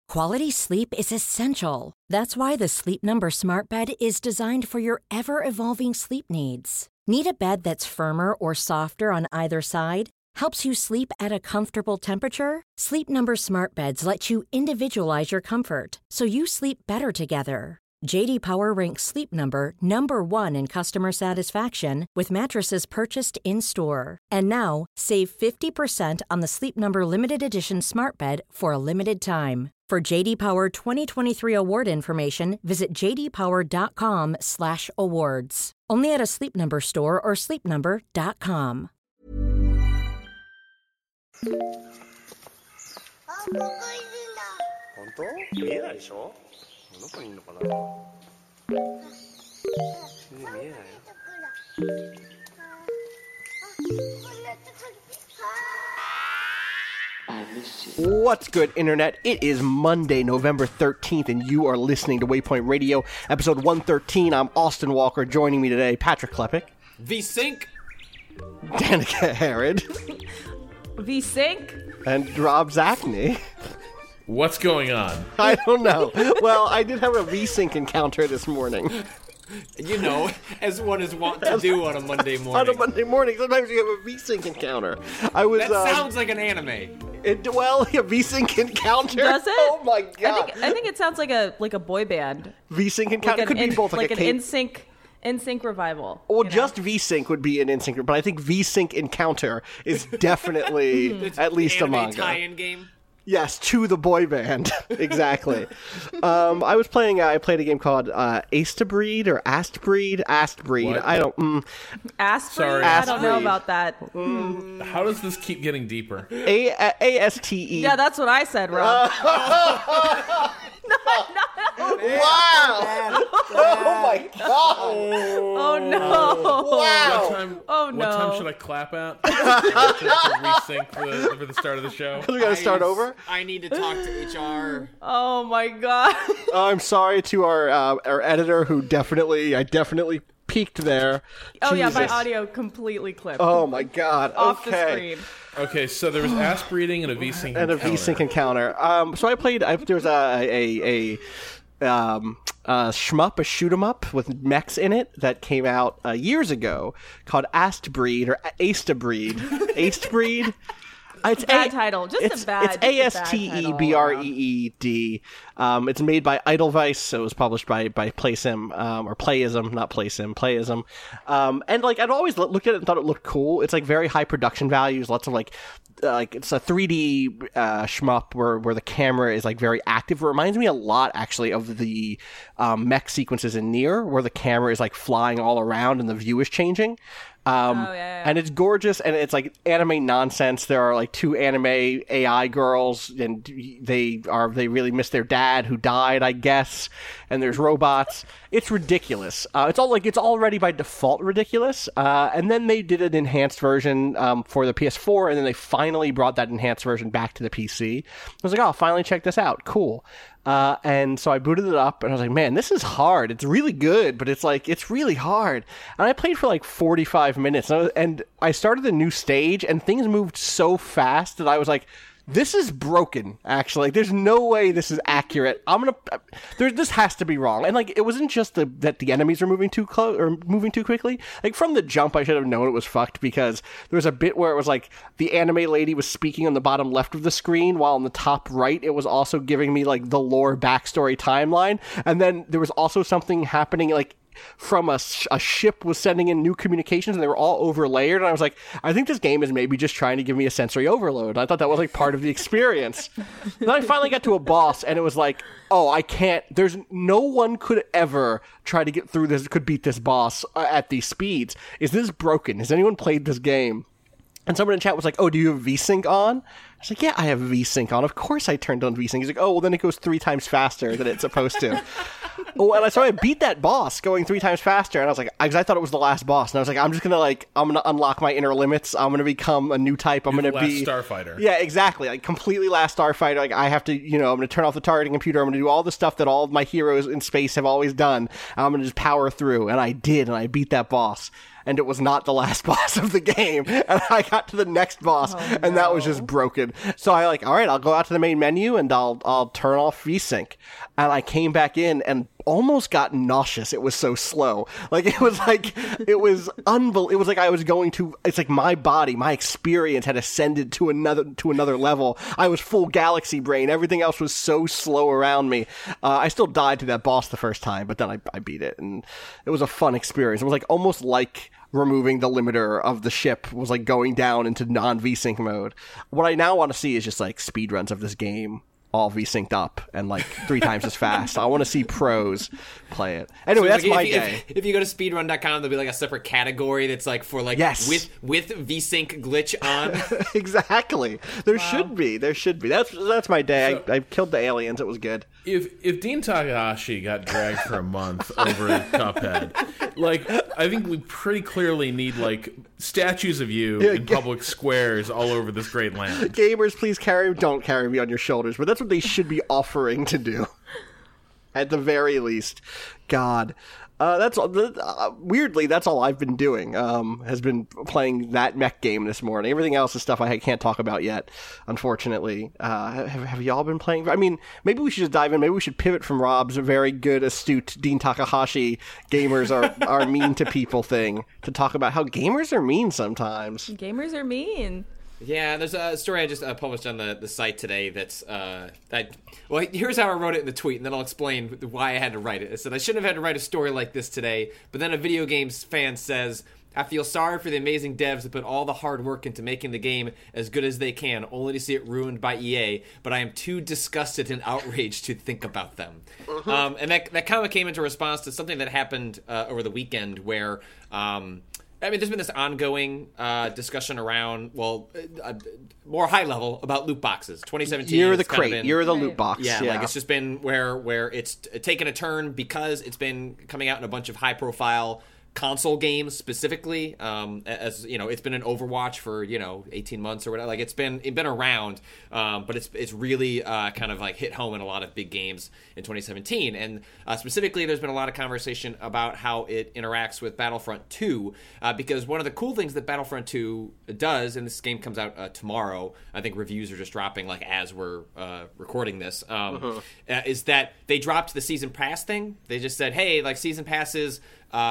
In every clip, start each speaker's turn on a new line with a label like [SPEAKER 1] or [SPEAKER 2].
[SPEAKER 1] Quality sleep is essential. That's why the Sleep Number Smart Bed is designed for your ever-evolving sleep needs. Need a bed that's firmer or softer on either side? Helps you sleep at a comfortable temperature? Sleep Number Smart Beds let you individualize your comfort, so you sleep better together. J.D. Power ranks Sleep Number number 1 in customer satisfaction with mattresses purchased in-store. And now, save 50% on the Sleep Number Limited Edition Smart Bed for a limited time. For J.D. Power 2023 award information, visit jdpower.com/awards. Only at a Sleep Number store or sleepnumber.com.
[SPEAKER 2] 本当？見えないでしょ？どこにいるのかな？全然見えないよ。
[SPEAKER 3] What's good, Internet? It is Monday, November 13th, and you are listening to Waypoint Radio, episode 113. I'm Austin Walker. Joining me today, Patrick Klepek.
[SPEAKER 4] V-Sync.
[SPEAKER 3] Danica Herod.
[SPEAKER 5] V-Sync.
[SPEAKER 3] And Rob Zachney.
[SPEAKER 4] What's going on?
[SPEAKER 3] I don't know. Well, I did have a V-Sync encounter this morning.
[SPEAKER 4] You know, as one is wont to do on a Monday morning.
[SPEAKER 3] On a Monday morning, sometimes you have a V-Sync encounter. That
[SPEAKER 4] sounds like an anime.
[SPEAKER 3] A V-Sync encounter?
[SPEAKER 5] Does it?
[SPEAKER 3] Oh my god!
[SPEAKER 5] I think it sounds like a boy band.
[SPEAKER 3] V-Sync encounter could be both
[SPEAKER 5] like an NSYNC revival.
[SPEAKER 3] Well, just V-Sync would be an NSYNC, but I think V-Sync encounter is definitely at least a manga.
[SPEAKER 4] Tie-in game.
[SPEAKER 3] Yes, to the boy band. Exactly. I played a game called Astebreed or Astbreed.
[SPEAKER 4] What?
[SPEAKER 3] I don't...
[SPEAKER 5] Astbreed?
[SPEAKER 4] Sorry.
[SPEAKER 5] I don't know about that.
[SPEAKER 4] How does this keep getting deeper?
[SPEAKER 3] A-S-T-E.
[SPEAKER 5] Yeah, that's what I said, Rob. No.
[SPEAKER 3] Wow! Oh my god!
[SPEAKER 5] Oh no!
[SPEAKER 3] Wow!
[SPEAKER 4] What time should I clap at to re-sync for the start of the show?
[SPEAKER 3] We gotta start over?
[SPEAKER 6] I need to talk to HR.
[SPEAKER 5] Oh my god!
[SPEAKER 3] I'm sorry to our editor who definitely peaked there.
[SPEAKER 5] Oh
[SPEAKER 3] Jesus.
[SPEAKER 5] yeah, my audio completely clipped.
[SPEAKER 3] Oh my god!
[SPEAKER 5] Off the
[SPEAKER 3] Okay.
[SPEAKER 5] screen.
[SPEAKER 4] Okay, so there was ass breeding and a V-Sync encounter.
[SPEAKER 3] And a V-Sync encounter. So I played. There was a shmup, a shoot 'em up with mechs in it that came out years ago called Astbreed or Astebreed. Astebreed. It's
[SPEAKER 5] bad title. It's
[SPEAKER 3] Astebreed. It's made by Edelweiss, so it was published by PlaySim, or Playism, not PlaySim, Playism. And like I'd always looked at it and thought it looked cool. It's like very high production values, lots of like it's a 3D shmup where the camera is like very active. It reminds me a lot actually of the mech sequences in Nier, where the camera is like flying all around and the view is changing. And it's gorgeous, and it's like anime nonsense. There are like 2 anime AI girls, and they really miss their dad who died, I guess. And there's robots. It's ridiculous. It's already by default ridiculous. And then they did an enhanced version for the PS4, and then they finally brought that enhanced version back to the PC. I was like, oh, finally check this out. Cool. And so I booted it up, and I was like, man, this is hard. It's really good, but it's really hard. And I played for like 45 minutes, and I started a new stage, and things moved so fast that I was like, this is broken, actually. Like, there's no way this is accurate. This has to be wrong. And like, it wasn't just that the enemies were moving too close or moving too quickly. Like, from the jump, I should have known it was fucked, because there was a bit where it was like the anime lady was speaking on the bottom left of the screen, while on the top right it was also giving me like the lore backstory timeline. And then there was also something happening like from a ship was sending in new communications, and they were all overlayered, and I was like, I think this game is maybe just trying to give me a sensory overload. I thought that was like part of the experience. Then I finally got to a boss, and it was like, oh, I can't, there's no one could ever try to get through this, could beat this boss at these speeds. Is this broken? Has anyone played this game? And someone in chat was like, oh, do you have V-Sync on? I was like, yeah, I have V-Sync on. Of course I turned on V-Sync. He's like, oh, well, then it goes 3 times faster than it's supposed to. So I beat that boss going 3 times faster, and I was like, because I thought it was the last boss, and I was like, I'm going to unlock my inner limits. I'm going to become a new type. I'm going to be
[SPEAKER 4] Starfighter.
[SPEAKER 3] Yeah, exactly. Like, completely last Starfighter. Like, I have to, I'm going to turn off the targeting computer. I'm going to do all the stuff that all of my heroes in space have always done. I'm going to just power through, and I did, and I beat that boss. And it was not the last boss of the game. And I got to the next boss, and that was just broken. broken. So I all right, I'll go out to the main menu and I'll turn off VSync. And I came back in and almost got nauseous. It was so slow. It was unbelievable. It was like I was going to, it's like my body, my experience had ascended to another level. I was full galaxy brain. Everything else was so slow around me. I still died to that boss the first time, but then I beat it, and it was a fun experience. It was almost like removing the limiter of the ship was going down into non-VSync mode. What I now want to see is just speedruns of this game all V-synced up and 3 times as fast. I want to see pros play it. Anyway,
[SPEAKER 6] so
[SPEAKER 3] that's my day.
[SPEAKER 6] If you go to speedrun.com, there'll be a separate category that's for
[SPEAKER 3] yes.
[SPEAKER 6] with VSync glitch on.
[SPEAKER 3] Exactly. There should be. That's my day. So, I killed the aliens. It was good.
[SPEAKER 4] If Dean Takahashi got dragged for a month over Cuphead, I think we pretty clearly need statues of you in public squares all over this great land.
[SPEAKER 3] Gamers, please don't carry me on your shoulders, but that's what they should be offering to do. At the very least. God. Weirdly, that's all I've been doing, has been playing that mech game this morning. Everything else is stuff I can't talk about yet, unfortunately. Have y'all been playing? I mean, maybe we should just dive in. Maybe we should pivot from Rob's very good, astute Dean Takahashi gamers are mean to people thing to talk about how gamers are mean sometimes.
[SPEAKER 5] Gamers are mean.
[SPEAKER 6] Yeah, there's a story I just published on the site today that's well, here's how I wrote it in the tweet, and then I'll explain why I had to write it. I said I shouldn't have had to write a story like this today, but then a video games fan says, I feel sorry for the amazing devs that put all the hard work into making the game as good as they can, only to see it ruined by EA, but I am too disgusted and outraged to think about them. And that comment came into response to something that happened over the weekend where... there's been this ongoing discussion around, more high level about loot boxes. 2017.
[SPEAKER 3] You're the crate. You're the loot box.
[SPEAKER 6] Yeah, it's just been where it's taken a turn because it's been coming out in a bunch of high profile console games specifically. As you know, it's been in Overwatch for 18 months or whatever. It's been around, but it's really kind of hit home in a lot of big games in 2017. And specifically, there's been a lot of conversation about how it interacts with Battlefront 2, because one of the cool things that Battlefront 2 does, and this game comes out tomorrow. I think reviews are just dropping as we're recording this. Is that they dropped the season pass thing? They just said, hey, season passes.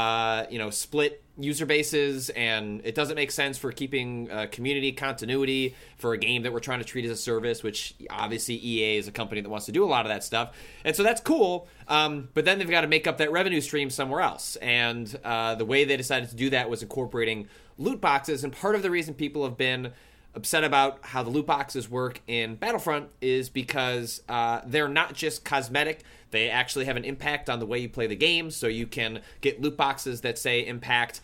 [SPEAKER 6] Split user bases, and it doesn't make sense for keeping community continuity for a game that we're trying to treat as a service, which obviously EA is a company that wants to do a lot of that stuff. And so that's cool, but then they've got to make up that revenue stream somewhere else. And the way they decided to do that was incorporating loot boxes, and part of the reason people have been upset about how the loot boxes work in Battlefront is because they're not just cosmetic. They actually have an impact on the way you play the game. So you can get loot boxes that say impact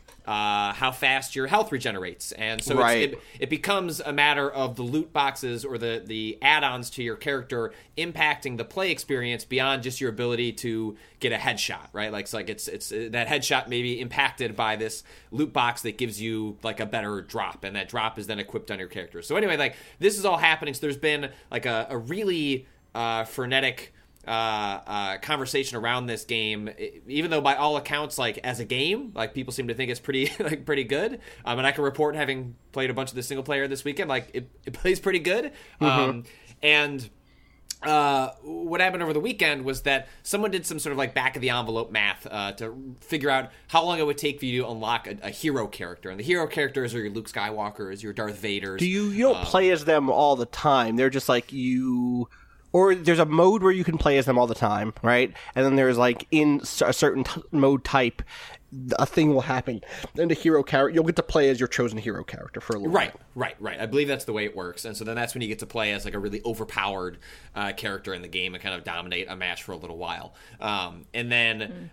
[SPEAKER 6] how fast your health regenerates. And so it becomes a matter of the loot boxes or the add-ons to your character impacting the play experience beyond just your ability to get a headshot, right? It's that headshot may be impacted by this loot box that gives you a better drop, and that drop is then equipped on your character. So anyway, this is all happening. So there's been a really frenetic conversation around this game, even though by all accounts, as a game, people seem to think it's pretty pretty good. And I can report, having played a bunch of the single player this weekend, it plays pretty good. And what happened over the weekend was that someone did some sort of back of the envelope math to figure out how long it would take for you to unlock a hero character. And the hero characters are your Luke Skywalkers, your Darth Vaders.
[SPEAKER 3] You don't play as them all the time. They're just you... Or there's a mode where you can play as them all the time, right? And then there's in a certain mode type, a thing will happen. And the hero character, you'll get to play as your chosen hero character for a little while.
[SPEAKER 6] Right. I believe that's the way it works. And so then that's when you get to play as a really overpowered character in the game and kind of dominate a match for a little while. And then...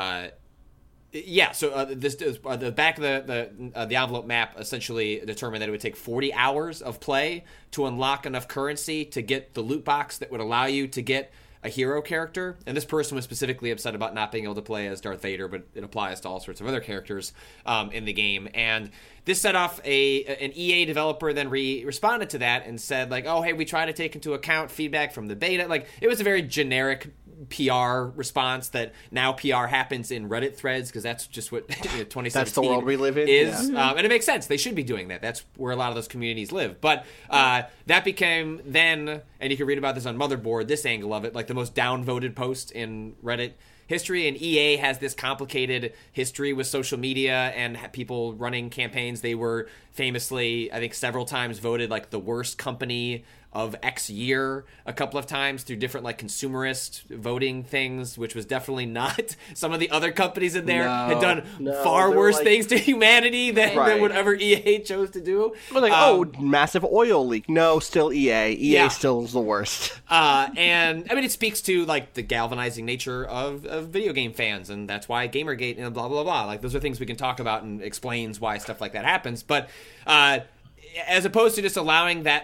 [SPEAKER 6] so the back of the envelope map essentially determined that it would take 40 hours of play to unlock enough currency to get the loot box that would allow you to get a hero character. And this person was specifically upset about not being able to play as Darth Vader, but it applies to all sorts of other characters in the game. And this set off an EA developer then responded to that and said oh, hey, we try to take into account feedback from the beta. It was a very generic PR response that now PR happens in Reddit threads because that's just what 2017
[SPEAKER 3] That's the world we live in.
[SPEAKER 6] is.
[SPEAKER 3] Yeah.
[SPEAKER 6] And it makes sense. They should be doing that. That's where a lot of those communities live. But that became then, and you can read about this on Motherboard, this angle of it, like the most downvoted post in Reddit history. And EA has this complicated history with social media and people running campaigns. They were famously, I think, several times voted like the worst company of X year a couple of times through different like consumerist voting things, which was definitely not. Some of the other companies in there had done far worse things to humanity than whatever EA chose to do.
[SPEAKER 3] But like, massive oil leak. No, still EA. EA still is the worst.
[SPEAKER 6] And I mean, it speaks to like the galvanizing nature of video game fans, and that's why Gamergate and blah blah blah. Like those are things we can talk about and explains why stuff like that happens. But as opposed to just allowing that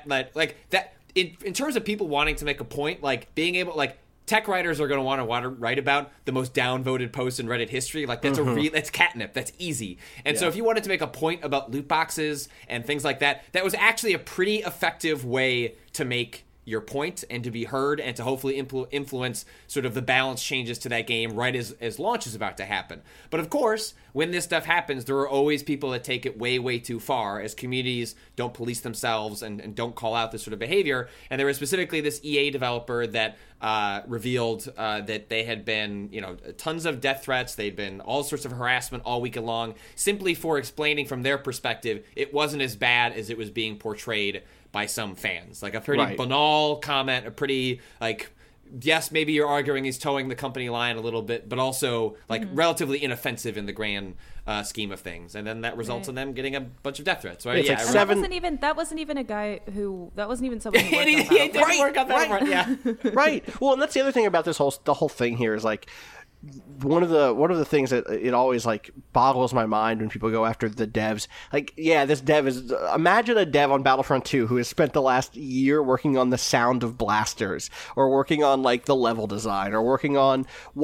[SPEAKER 6] in terms of people wanting to make a point, like being able, like tech writers are going to want to write about the most downvoted posts in Reddit history. Like that's that's catnip. That's easy. And so if you wanted to make a point about loot boxes and things like that, that was actually a pretty effective way to make your point and to be heard and to hopefully influence sort of the balance changes to that game right as launch is about to happen. But of course, when this stuff happens, there are always people that take it way, way too far as communities don't police themselves and don't call out this sort of behavior. And there was specifically this EA developer that revealed that they had been, tons of death threats. They'd been all sorts of harassment all weekend long, simply for explaining from their perspective it wasn't as bad as it was being portrayed by some fans. Like a pretty banal comment, a pretty like, yes, maybe you're arguing he's towing the company line a little bit, but also like relatively inoffensive in the grand scheme of things. And then that results in them getting a bunch of death threats, right?
[SPEAKER 3] It's like
[SPEAKER 7] that wasn't even someone who worked on Battlefront.
[SPEAKER 6] Yeah.
[SPEAKER 3] Right. Well, and that's the other thing about the whole thing here is like, one of the things that it always like boggles my mind when people go after the devs. Like, yeah, this dev is, imagine a dev on Battlefront 2 who has spent the last year working on the sound of blasters, or working on like the level design, or working on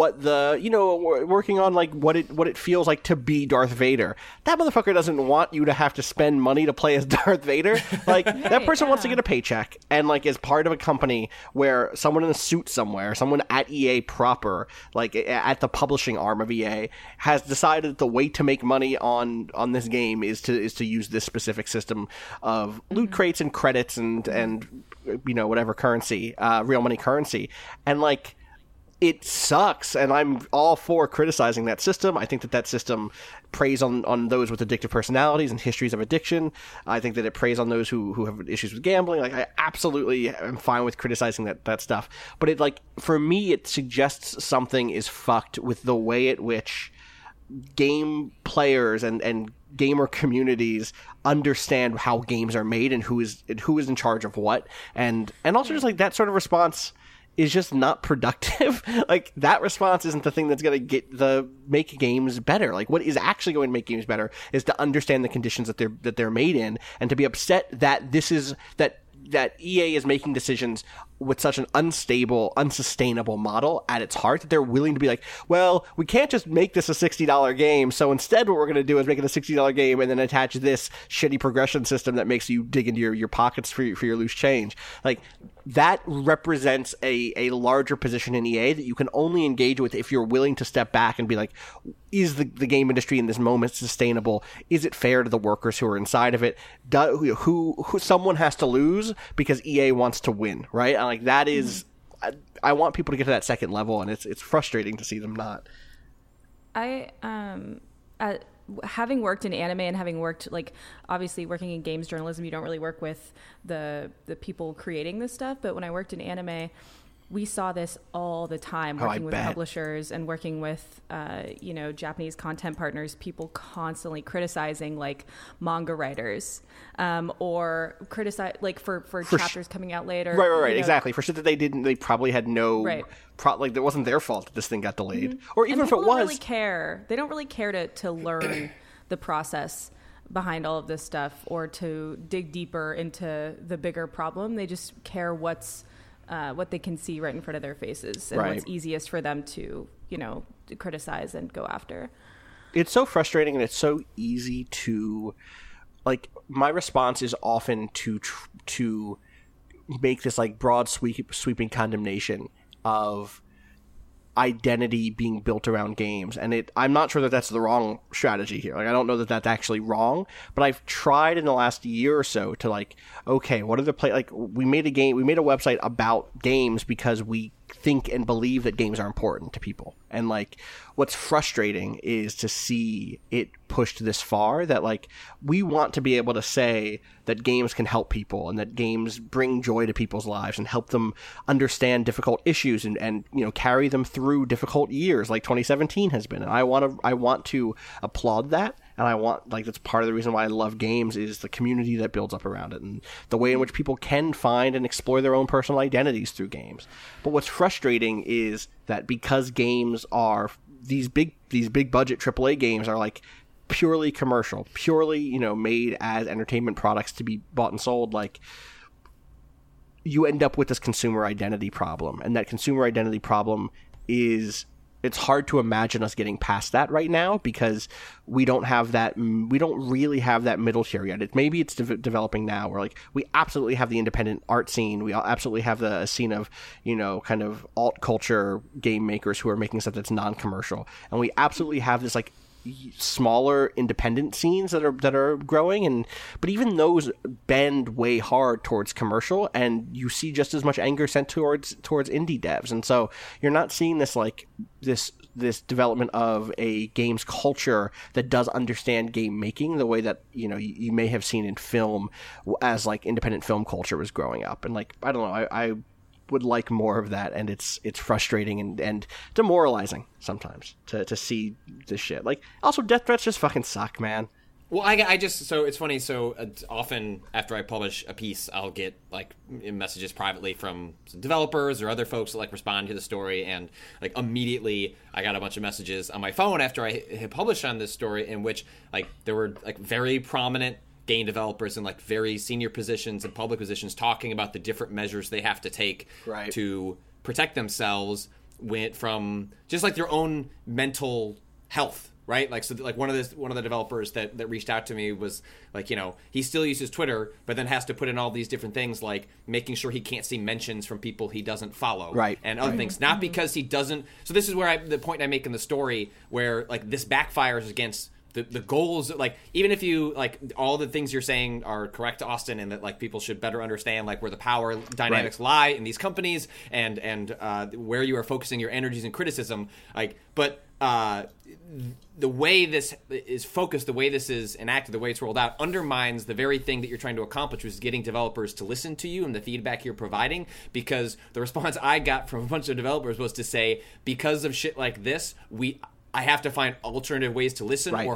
[SPEAKER 3] working on like what it feels like to be Darth Vader. That motherfucker doesn't want you to have to spend money to play as Darth Vader. Like that person wants to get a paycheck, and like is part of a company where someone in a suit somewhere, someone at EA proper, like at the publishing arm of EA, has decided that the way to make money on this game is to use this specific system of loot crates and credits and whatever currency, real money currency, and like it sucks. And I'm all for criticizing that system. I think that system preys on those with addictive personalities and histories of addiction. I think that it preys on those who have issues with gambling. Like, I absolutely am fine with criticizing that stuff. But it, like, for me, it suggests something is fucked with the way at which game players and gamer communities understand how games are made and who is in charge of what. And also just like that sort of response is just not productive. Like, that response isn't the thing that's going to make games better. Like, what is actually going to make games better is to understand the conditions that they're made in, and to be upset that that EA is making decisions with such an unstable, unsustainable model at its heart, that they're willing to be like, well, we can't just make this a $60 game, so instead what we're going to do is make it a $60 game and then attach this shitty progression system that makes you dig into your pockets for your loose change. Like, that represents a larger position in EA that you can only engage with if you're willing to step back and be like, is the game industry in this moment sustainable? Is it fair to the workers who are inside of it? Who someone has to lose because EA wants to win, right? And like, that is, I want people to get to that second level, and it's frustrating to see them not.
[SPEAKER 7] Having worked in anime and having worked, like, obviously working in games journalism, you don't really work with the people creating this stuff. But when I worked in anime, we saw this all the time, working with publishers and working with, Japanese content partners, people constantly criticizing like manga writers, or criticize like for chapters coming out later.
[SPEAKER 3] Right. Exactly. For shit that they probably had no, like, it wasn't their fault that this thing got delayed. Or even if it was. They
[SPEAKER 7] don't really care to learn the process behind all of this stuff, or to dig deeper into the bigger problem. They just care what they can see right in front of their faces, and what's easiest for them to criticize and go after.
[SPEAKER 3] It's so frustrating, and it's so easy to, like, my response is often to make this like broad sweeping condemnation of identity being built around games, and I'm not sure that that's the wrong strategy here. Like, I don't know that that's actually wrong, but I've tried in the last year or so to like, okay, what are the we made a website about games because we think and believe that games are important to people. And like, what's frustrating is to see it pushed this far, that like, we want to be able to say that games can help people and that games bring joy to people's lives and help them understand difficult issues and you know, carry them through difficult years like 2017 has been. And I want to applaud that. And I want, like, that's part of the reason why I love games, is the community that builds up around it and the way in which people can find and explore their own personal identities through games. But what's frustrating is that because games are these big budget AAA games are like purely commercial, purely, you know, made as entertainment products to be bought and sold, like, you end up with this consumer identity problem. And that consumer identity problem is, it's hard to imagine us getting past that right now, because we don't really have that middle tier yet. Maybe it's developing now, where like, we absolutely have the independent art scene. We absolutely have the scene of, you know, kind of alt culture game makers who are making stuff that's non-commercial. And we absolutely have this like smaller independent scenes that are growing, but even those bend way hard towards commercial, and you see just as much anger sent towards indie devs. And so you're not seeing this like this development of a games culture that does understand game making the way that, you know, you may have seen in film as like independent film culture was growing up. And like, I don't know, I would like more of that, and it's frustrating and demoralizing sometimes to see this shit. Like, also, death threats just fucking suck, man.
[SPEAKER 6] Well, I just, so it's funny, so often after I publish a piece, I'll get like messages privately from some developers or other folks that like respond to the story, and like immediately I got a bunch of messages on my phone after I had published on this story, in which like there were like very prominent game developers in like very senior positions and public positions talking about the different measures they have to take to protect themselves from just like their own mental health. Right, like, so like one of the developers that reached out to me was like, you know, he still uses Twitter, but then has to put in all these different things, like making sure he can't see mentions from people he doesn't follow, and other things. Not because he doesn't. So this is where the point I make in the story, where like this backfires against the goals. Like, even if you like all the things you're saying are correct, Austin, and that like people should better understand like where the power dynamics lie in these companies and where you are focusing your energies and criticism, like, but. The way this is focused, the way this is enacted, the way it's rolled out, undermines the very thing that you're trying to accomplish, which is getting developers to listen to you and the feedback you're providing. Because the response I got from a bunch of developers was to say, because of shit like this, I have to find alternative ways to listen, or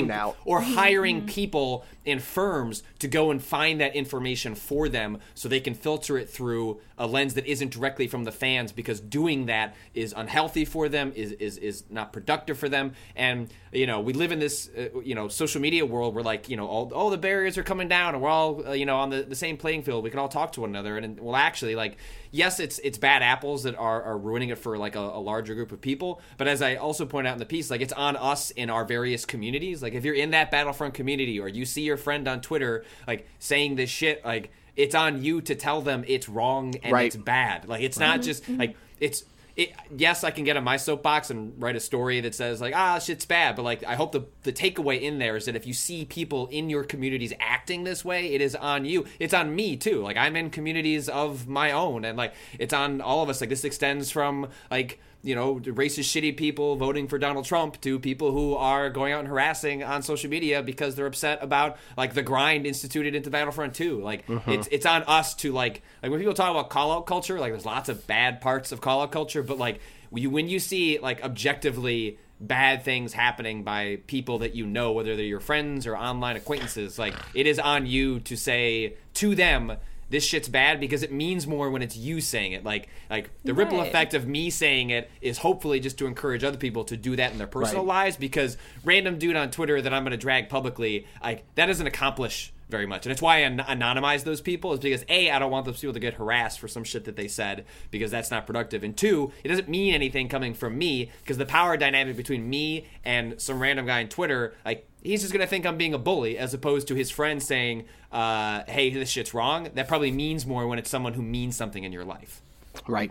[SPEAKER 6] hiring people in firms to go and find that information for them so they can filter it through a lens that isn't directly from the fans, because doing that is unhealthy for them, is not productive for them. And, you know, we live in this, social media world where, like, you know, all the barriers are coming down and we're all, on the same playing field. We can all talk to one another. And, well, actually, like, yes, it's bad apples that are ruining it for, like, a larger group of people. But as I also point out in the piece, like, it's on us in our various communities. Like, if you're in that Battlefront community, or you see your friend on Twitter, like, saying this shit, like, it's on you to tell them it's wrong and it's bad. Like, it's not just, like, yes, I can get on my soapbox and write a story that says, like, shit's bad, but, like, I hope the takeaway in there is that if you see people in your communities acting this way, it is on you. It's on me, too. Like, I'm in communities of my own, and, like, it's on all of us. Like, this extends from, like, racist, shitty people voting for Donald Trump to people who are going out and harassing on social media because they're upset about, like, the grind instituted into Battlefront 2. Like, it's on us to, like when people talk about call-out culture, like, there's lots of bad parts of call-out culture, but, like, when you see, like, objectively bad things happening by people that you know, whether they're your friends or online acquaintances, like, it is on you to say to them, this shit's bad, because it means more when it's you saying it. Like the ripple effect of me saying it is hopefully just to encourage other people to do that in their personal lives, because random dude on Twitter that I'm going to drag publicly, like, that doesn't accomplish very much. And it's why I anonymize those people, is because A, I don't want those people to get harassed for some shit that they said, because that's not productive. And two, it doesn't mean anything coming from me, because the power dynamic between me and some random guy on Twitter, like, he's just going to think I'm being a bully, as opposed to his friend saying, hey, this shit's wrong. That probably means more when it's someone who means something in your life.
[SPEAKER 3] Right.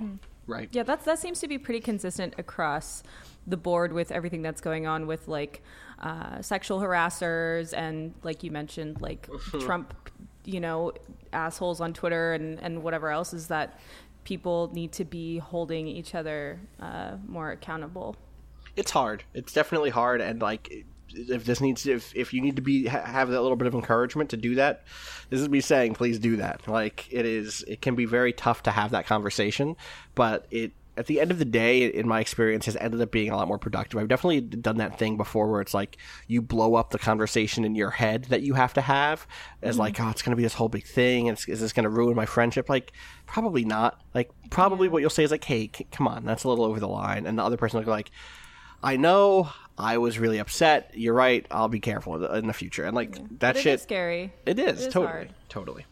[SPEAKER 3] Right.
[SPEAKER 7] Yeah, that seems to be pretty consistent across the board with everything that's going on with like sexual harassers and, like you mentioned, like Trump, assholes on Twitter and whatever else, is that people need to be holding each other more accountable.
[SPEAKER 3] It's hard. It's definitely hard, and like if you need to have that little bit of encouragement to do that, this is me saying, please do that. Like it can be very tough to have that conversation, but at the end of the day, in my experience, has ended up being a lot more productive. I've definitely done that thing before where it's like you blow up the conversation in your head that you have to have as like, oh, it's going to be this whole big thing. And is this going to ruin my friendship? Like, probably not. Like, probably what you'll say is like, hey, come on, that's a little over the line. And the other person will be like, I know, I was really upset. You're right. I'll be careful in the future. And like that
[SPEAKER 7] but
[SPEAKER 3] shit,
[SPEAKER 7] it is scary.
[SPEAKER 3] It is totally,
[SPEAKER 7] hard.
[SPEAKER 3] Totally.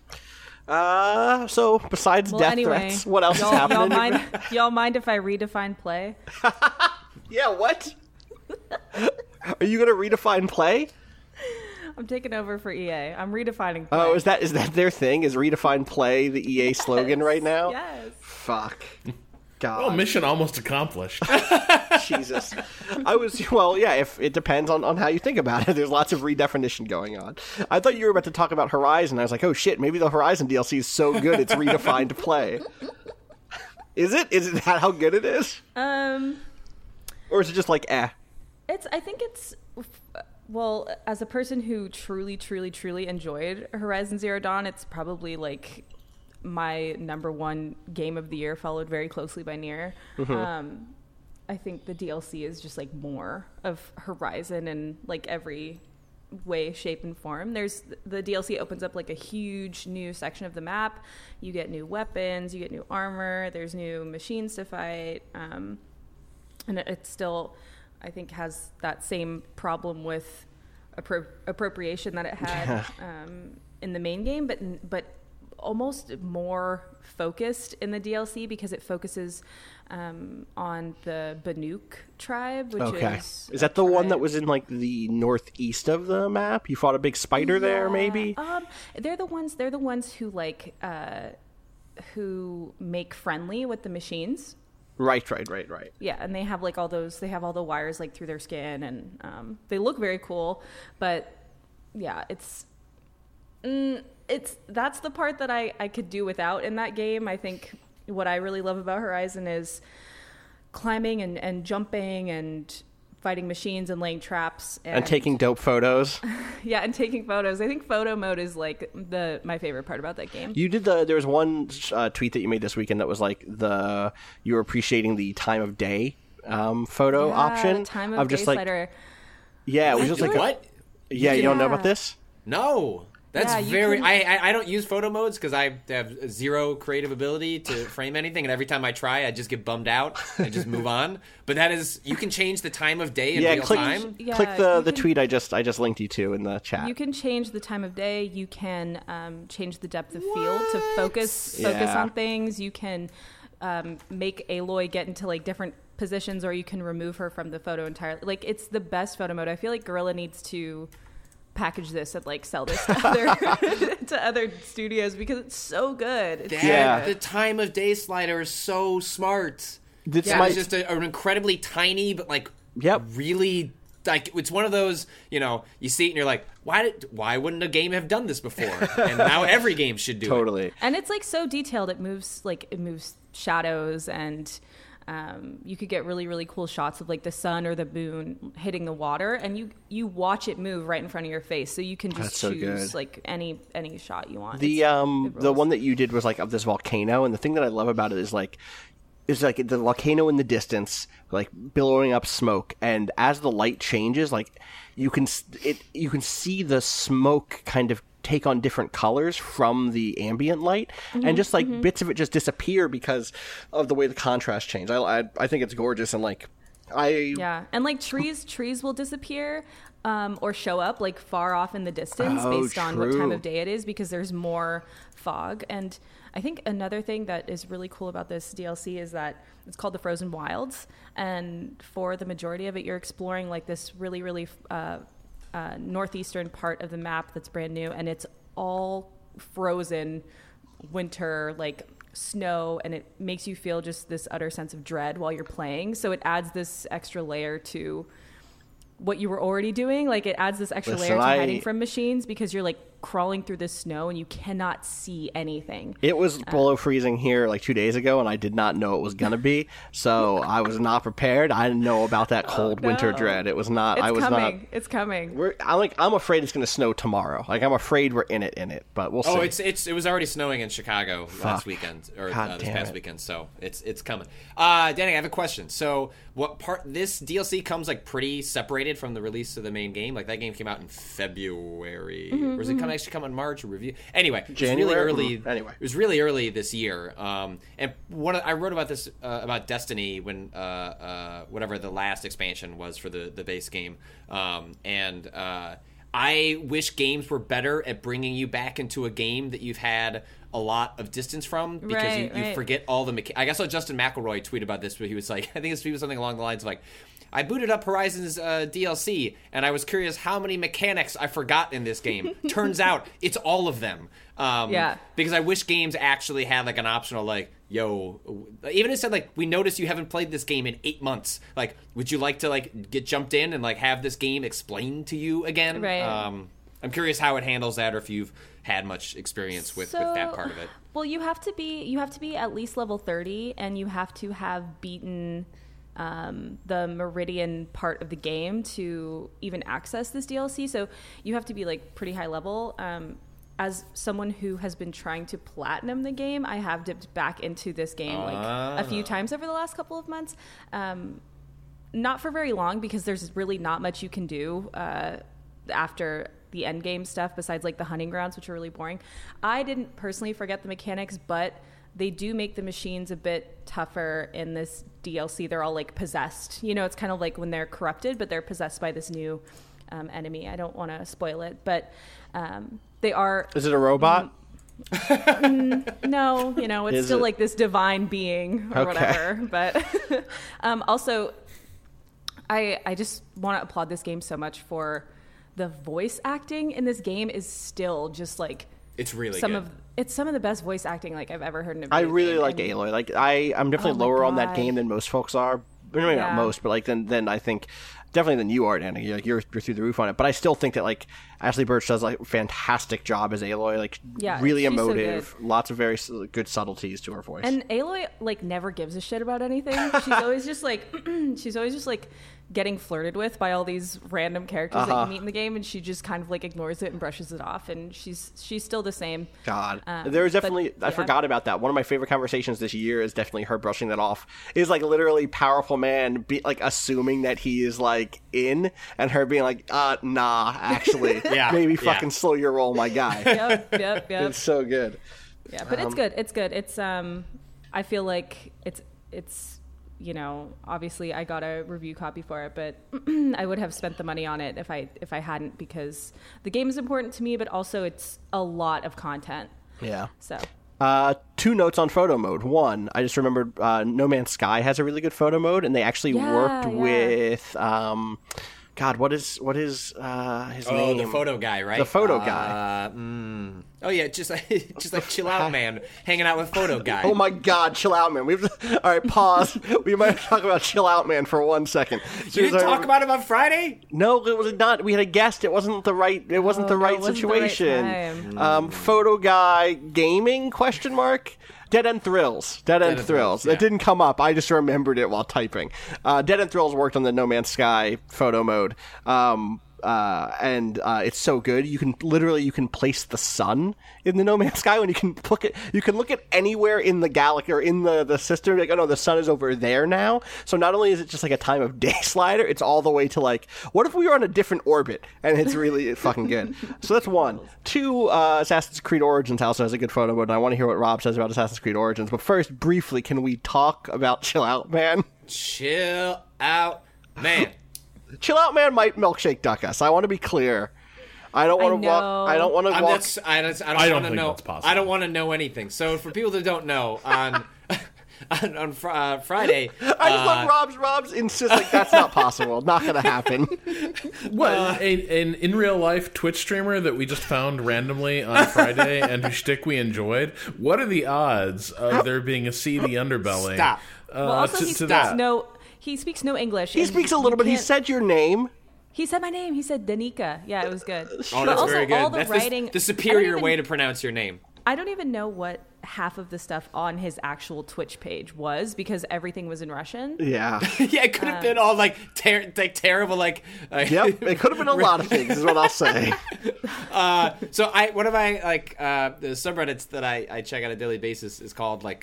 [SPEAKER 3] So besides death threats, what else is happening?
[SPEAKER 7] Y'all mind if I redefine play?
[SPEAKER 3] Yeah, what? Are you gonna redefine play?
[SPEAKER 7] I'm taking over for EA. I'm redefining play.
[SPEAKER 3] Oh, is that their thing? Is redefine play the EA slogan right now?
[SPEAKER 7] Yes.
[SPEAKER 3] Fuck. God.
[SPEAKER 4] Well, mission almost accomplished.
[SPEAKER 3] Jesus. If it depends on how you think about it. There's lots of redefinition going on. I thought you were about to talk about Horizon. I was like, oh shit, maybe the Horizon DLC is so good it's redefined play. Is it? Is it that how good it is? Or is it just like
[SPEAKER 7] I think it's as a person who truly, truly, truly enjoyed Horizon Zero Dawn, it's probably like my number one game of the year, followed very closely by Nier. I think the DLC is just like more of Horizon in like every way, shape, and form. The DLC opens up like a huge new section of the map. You get new weapons, you get new armor, there's new machines to fight, and it still, I think, has that same problem with appropriation that it had in the main game, but almost more focused in the DLC because it focuses on the Banuk tribe, which
[SPEAKER 3] is that the one that was in like the northeast of the map? You fought a big spider there, maybe?
[SPEAKER 7] They're the ones who like who make friendly with the machines.
[SPEAKER 3] Right.
[SPEAKER 7] Yeah, and they have like they have all the wires like through their skin, and they look very cool, but yeah, that's the part that I could do without in that game. I think what I really love about Horizon is climbing and jumping and fighting machines and laying traps
[SPEAKER 3] and taking dope photos.
[SPEAKER 7] Yeah, and taking photos. I think photo mode is like my favorite part about that game.
[SPEAKER 3] You did there was one tweet that you made this weekend that was like you were appreciating the time of day photo option.
[SPEAKER 7] The time of day slider.
[SPEAKER 3] Yeah, it was just like
[SPEAKER 6] what?
[SPEAKER 3] Yeah, you don't know about this?
[SPEAKER 6] No. That's I don't use photo modes because I have zero creative ability to frame anything, and every time I try, I just get bummed out and just move on. But you can change the time of day in real time.
[SPEAKER 3] Yeah, click the tweet I just linked you to in the chat.
[SPEAKER 7] You can change the time of day. You can change the depth of field to focus on things. You can make Aloy get into like different positions, or you can remove her from the photo entirely. Like, it's the best photo mode. I feel like Guerrilla needs to package this and like sell this to other studios because it's so good.
[SPEAKER 6] The time of day slider is so smart. It's just an incredibly tiny but like really like, it's one of those, you see it and you're like, why wouldn't a game have done this before? And now every game should do it.
[SPEAKER 3] Totally.
[SPEAKER 7] And it's like so detailed. It moves shadows, and you could get really, really cool shots of like the sun or the moon hitting the water, and you watch it move right in front of your face, so you can just choose like any shot you want.
[SPEAKER 3] The one that you did was like of this volcano, and the thing that I love about it is like the volcano in the distance, like billowing up smoke, and as the light changes, like you can see the smoke kind of take on different colors from the ambient light, and just like bits of it just disappear because of the way the contrast changed. I think it's gorgeous, and like
[SPEAKER 7] and like trees will disappear or show up like far off in the distance based on what time of day it is, because there's more fog. And I think another thing that is really cool about this DLC is that it's called the Frozen Wilds, and for the majority of it you're exploring like this really, really northeastern part of the map that's brand new, and it's all frozen winter, like snow, and it makes you feel just this utter sense of dread while you're playing. So it adds this extra layer to what you were already doing. Like, it adds this extra layer to hiding from machines, because you're like crawling through the snow and you cannot see anything.
[SPEAKER 3] It was below freezing here like 2 days ago, and I did not know it was gonna be. So I was not prepared. I didn't know about that cold winter dread. It was not.
[SPEAKER 7] It's coming.
[SPEAKER 3] I'm afraid it's gonna snow tomorrow. Like, I'm afraid we're in it. But we'll see.
[SPEAKER 6] Oh, it was already snowing in Chicago last weekend, or this past weekend. So it's coming. Danny, I have a question. So this DLC comes like pretty separated from the release of the main game? Like, that game came out in February. Or was it actually come in March or review? Anyway, it was really early.
[SPEAKER 3] Anyway,
[SPEAKER 6] it was really early this year. And I wrote about this about Destiny when whatever the last expansion was for the base game. I wish games were better at bringing you back into a game that you've had a lot of distance from, because you forget all the I guess I saw Justin McElroy tweet about this, where he was like, I think his tweet was something along the lines of like, I booted up Horizon's DLC, and I was curious how many mechanics I forgot in this game. Turns out it's all of them. Because I wish games actually had like an optional like, yo, even it said like, we noticed you haven't played this game in 8 months. Like, would you like to like get jumped in and like have this game explained to you again?
[SPEAKER 7] Right.
[SPEAKER 6] I'm curious how it handles that, or if you've had much experience with that part of it.
[SPEAKER 7] Well, you have to be at least level 30, and you have to have beaten the Meridian part of the game to even access this DLC. So you have to be like pretty high level. As someone who has been trying to platinum the game, I have dipped back into this game like a few times over the last couple of months. Not for very long, because there's really not much you can do after the end game stuff besides like the hunting grounds, which are really boring. I didn't personally forget the mechanics, but they do make the machines a bit tougher in this DLC. They're all like possessed. You know, it's kind of like when they're corrupted, but they're possessed by this new enemy. I don't want to spoil it, but they are.
[SPEAKER 3] Is it a robot?
[SPEAKER 7] No, you know, it's still like this divine being or whatever. But also, I just want to applaud this game so much for the voice acting in this game is still just like,
[SPEAKER 6] it's really
[SPEAKER 7] it's some of the best voice acting like I've ever heard in a video
[SPEAKER 3] I really
[SPEAKER 7] game.
[SPEAKER 3] like Aloy. Like, I'm definitely lower on that game than most folks are. Maybe not most, but like then I think definitely than you are, Danny. Like, you're through the roof on it. But I still think that like Ashley Birch does like a fantastic job as Aloy. Like, really emotive,
[SPEAKER 7] so
[SPEAKER 3] lots of very good subtleties to her voice.
[SPEAKER 7] And Aloy like never gives a shit about anything. She's always just like getting flirted with by all these random characters that you meet in the game, and she just kind of like ignores it and brushes it off, and she's still the same.
[SPEAKER 3] God, there was definitely I forgot about that. One of my favorite conversations this year is definitely her brushing that off. Is like literally powerful man like assuming that he is like in, and her being like, nah, actually, maybe fucking slow your roll, my guy.
[SPEAKER 7] Yep.
[SPEAKER 3] It's so good.
[SPEAKER 7] Yeah, but it's good. It's I feel like it's. You know, obviously I got a review copy for it, but I would have spent the money on it if I hadn't, because the game is important to me, but also it's a lot of content. Yeah. So.
[SPEAKER 3] 2 notes on photo mode. One, I just remembered No Man's Sky has a really good photo mode, and they actually worked with God, what is his name?
[SPEAKER 6] Oh, the photo guy, right?
[SPEAKER 3] The photo guy.
[SPEAKER 6] Oh yeah, just like Chill Out Man hanging out with Photo Guy.
[SPEAKER 3] Oh my God, Chill Out Man. All right, pause. We might talk about Chill Out Man for 1 second.
[SPEAKER 6] You didn't talk about him on Friday?
[SPEAKER 3] No, it was not. We had a guest. It wasn't the right. It wasn't the right situation.
[SPEAKER 7] The right
[SPEAKER 3] Photo Guy Gaming ? Dead End Thrills. Dead End Thrills. It didn't come up. I just remembered it while typing. Dead End Thrills worked on the No Man's Sky photo mode. And it's so good. You can place the sun in the No Man's Sky, when you can look at anywhere in the galaxy or in the system. Like, oh no, the sun is over there now. So not only is it just like a time of day slider, it's all the way to like, what if we were on a different orbit? And it's really fucking good. So that's 1. 2, Assassin's Creed Origins also has a good photo mode, and I want to hear what Rob says about Assassin's Creed Origins. But first, briefly, can we talk about Chill Out Man?
[SPEAKER 6] Chill Out Man.
[SPEAKER 3] Chill Out Man might milkshake duck us. I want to be clear. I don't want to walk. I don't want to walk.
[SPEAKER 6] I don't want to know. That's possible. I don't want to know anything. So for people that don't know, Friday.
[SPEAKER 3] I just love Rob's insists like that's not possible, not gonna happen.
[SPEAKER 4] What an in real life Twitch streamer that we just found randomly on Friday and whose shtick we enjoyed. What are the odds of there being a seedy underbelly?
[SPEAKER 6] Stop.
[SPEAKER 7] Well, also
[SPEAKER 4] to
[SPEAKER 7] he speaks
[SPEAKER 4] that?
[SPEAKER 7] he speaks no English.
[SPEAKER 3] He
[SPEAKER 7] and
[SPEAKER 3] speaks a
[SPEAKER 7] you
[SPEAKER 3] little bit. He
[SPEAKER 7] can't-
[SPEAKER 3] said your name.
[SPEAKER 7] He said my name. He said Danica. Yeah, it was good.
[SPEAKER 6] Oh, that's
[SPEAKER 7] also,
[SPEAKER 6] very good.
[SPEAKER 7] all the
[SPEAKER 6] That's
[SPEAKER 7] writing.
[SPEAKER 6] the superior way to pronounce your name.
[SPEAKER 7] I don't even know what half of the stuff on his actual Twitch page was because everything was in Russian.
[SPEAKER 3] Yeah.
[SPEAKER 6] Yeah, it could have been all like terrible, like.
[SPEAKER 3] Yep. It could have been a lot of things, is what I'll say.
[SPEAKER 6] So one of my like the subreddits that I check on a daily basis is called like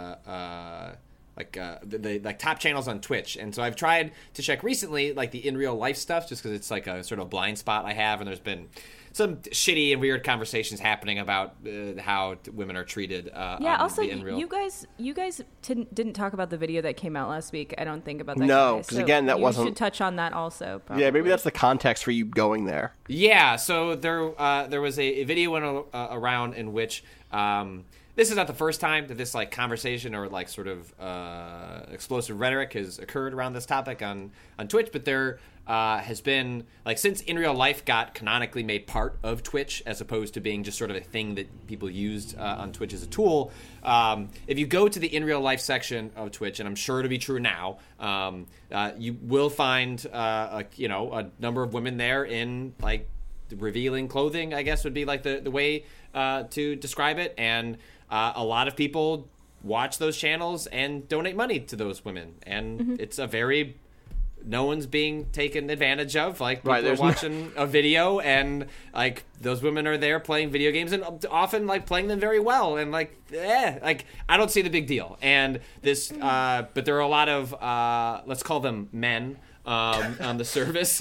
[SPEAKER 6] the top channels on Twitch, and so I've tried to check recently like the in real life stuff just because it's like a sort of blind spot I have, and there's been some shitty and weird conversations happening about how women are treated.
[SPEAKER 7] Yeah.
[SPEAKER 6] on
[SPEAKER 7] Also,
[SPEAKER 6] the in real.
[SPEAKER 7] you guys didn't talk about the video that came out last week. I don't think about that.
[SPEAKER 3] No,
[SPEAKER 7] guy.
[SPEAKER 3] 'cause again, that
[SPEAKER 7] you
[SPEAKER 3] wasn't-
[SPEAKER 7] should touch on that also. Probably.
[SPEAKER 3] Yeah, maybe that's the context for you going there.
[SPEAKER 6] Yeah, so there was a video went around in which this is not the first time that this like conversation or like sort of explosive rhetoric has occurred around this topic on Twitch, but there has been like since in real life got canonically made part of Twitch as opposed to being just sort of a thing that people used on Twitch as a tool. If you go to the in real life section of Twitch, and I'm sure to be true now, you will find a number of women there in like revealing clothing, I guess would be like the way to describe it, and a lot of people watch those channels and donate money to those women, and it's a very no one's being taken advantage of. Like people
[SPEAKER 3] Right,
[SPEAKER 6] are watching a video, and like those women are there playing video games, and often like playing them very well, and like I don't see the big deal. And this, but there are a lot of let's call them men. On the service,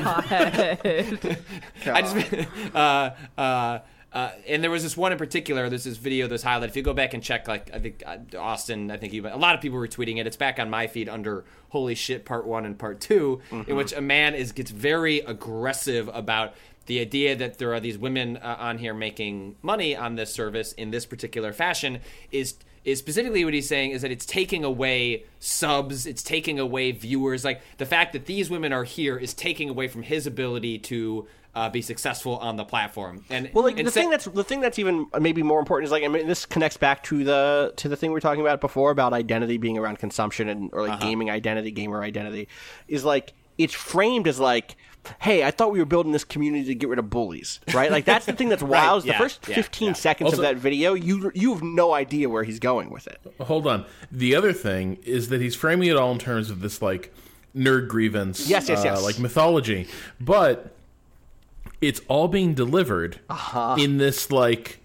[SPEAKER 6] and there was this one in particular. There's this video that's highlighted. If you go back and check, like I think Austin, I think a lot of people were tweeting it. It's back on my feed under "Holy Shit" Part 1 and Part 2, in which a man gets very aggressive about the idea that there are these women on here making money on this service in this particular fashion is specifically what he's saying is that it's taking away subs, it's taking away viewers. Like the fact that these women are here is taking away from his ability to be successful on the platform. And
[SPEAKER 3] well, like the thing that's even maybe more important is like, I mean, this connects back to the thing we were talking about before about identity being around consumption or like gaming identity, gamer identity, is like it's framed as like, hey, I thought we were building this community to get rid of bullies, right? Like that's the thing that's wild. Is the first 15 seconds
[SPEAKER 4] Also,
[SPEAKER 3] of that video, you have no idea where he's going with it.
[SPEAKER 4] Hold on. The other thing is that he's framing it all in terms of this like nerd grievance,
[SPEAKER 3] yes,
[SPEAKER 4] like mythology, but it's all being delivered in this like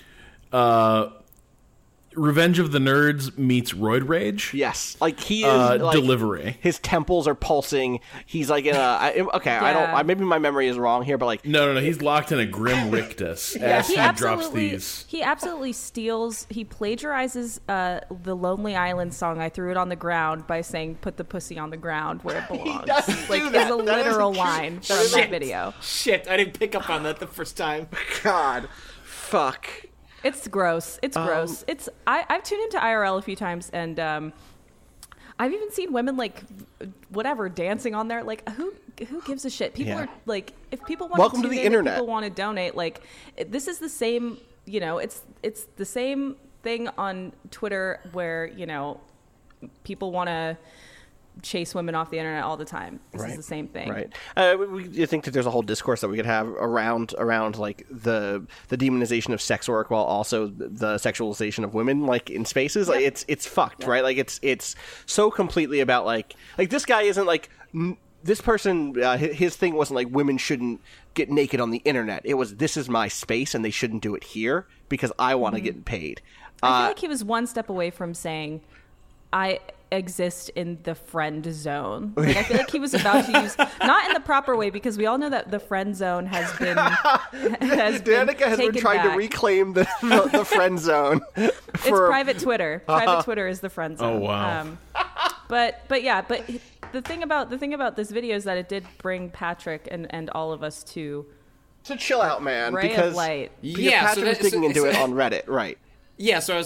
[SPEAKER 4] Revenge of the Nerds meets Roid Rage.
[SPEAKER 3] Yes, like he is like,
[SPEAKER 4] delivery.
[SPEAKER 3] His temples are pulsing. He's like in a maybe my memory is wrong here, but like
[SPEAKER 4] No. He's locked in a grim rictus as he drops these.
[SPEAKER 7] He absolutely steals. He plagiarizes the Lonely Island song. I threw it on the ground by saying, "Put the pussy on the ground where it belongs." Like is a literal line from that video.
[SPEAKER 6] Shit, I didn't pick up on that the first time.
[SPEAKER 3] God, fuck.
[SPEAKER 7] It's gross. It's gross. I've tuned into IRL a few times, and I've even seen women like whatever dancing on there. Like who gives a shit? People are like, if people want
[SPEAKER 3] Welcome
[SPEAKER 7] to
[SPEAKER 3] to the
[SPEAKER 7] tune in,
[SPEAKER 3] internet.
[SPEAKER 7] if people want to donate. Like this is the same. You know, it's the same thing on Twitter where people want to chase women off the internet all the time. This is the same thing.
[SPEAKER 3] Right. You think that there's a whole discourse that we could have around like the demonization of sex work while also the sexualization of women like in spaces. Like it's fucked, right? Like it's so completely about like this guy isn't like this person. His thing wasn't like women shouldn't get naked on the internet. It was this is my space and they shouldn't do it here because I want to get paid.
[SPEAKER 7] I feel like he was one step away from saying, I exist in the friend zone. Like, I feel like he was about to use, not in the proper way, because we all know that the friend zone has been
[SPEAKER 3] Danica has been trying to reclaim the friend zone.
[SPEAKER 7] It's private Twitter. Private Twitter is the friend zone.
[SPEAKER 4] Oh wow.
[SPEAKER 7] But the thing about this video is that it did bring Patrick and all of us to
[SPEAKER 3] chill out, man.
[SPEAKER 7] ray
[SPEAKER 3] Because
[SPEAKER 7] of light.
[SPEAKER 3] Patrick was digging into it on Reddit, right?
[SPEAKER 6] Yeah, so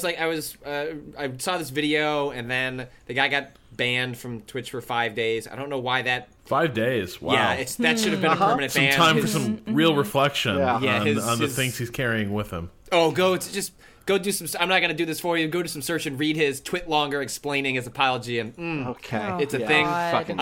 [SPEAKER 6] I saw this video, and then the guy got banned from Twitch for 5 days. I don't know why that.
[SPEAKER 4] 5 days. Wow.
[SPEAKER 6] Yeah, that should have been a permanent
[SPEAKER 4] some
[SPEAKER 6] ban.
[SPEAKER 4] time for some real reflection on the
[SPEAKER 6] his-
[SPEAKER 4] things he's carrying with him.
[SPEAKER 6] Oh, go do some. I'm not going to do this for you. Go do some search and read his twit longer explaining his apology, and
[SPEAKER 3] Okay.
[SPEAKER 6] it's a
[SPEAKER 3] Yeah.
[SPEAKER 6] thing.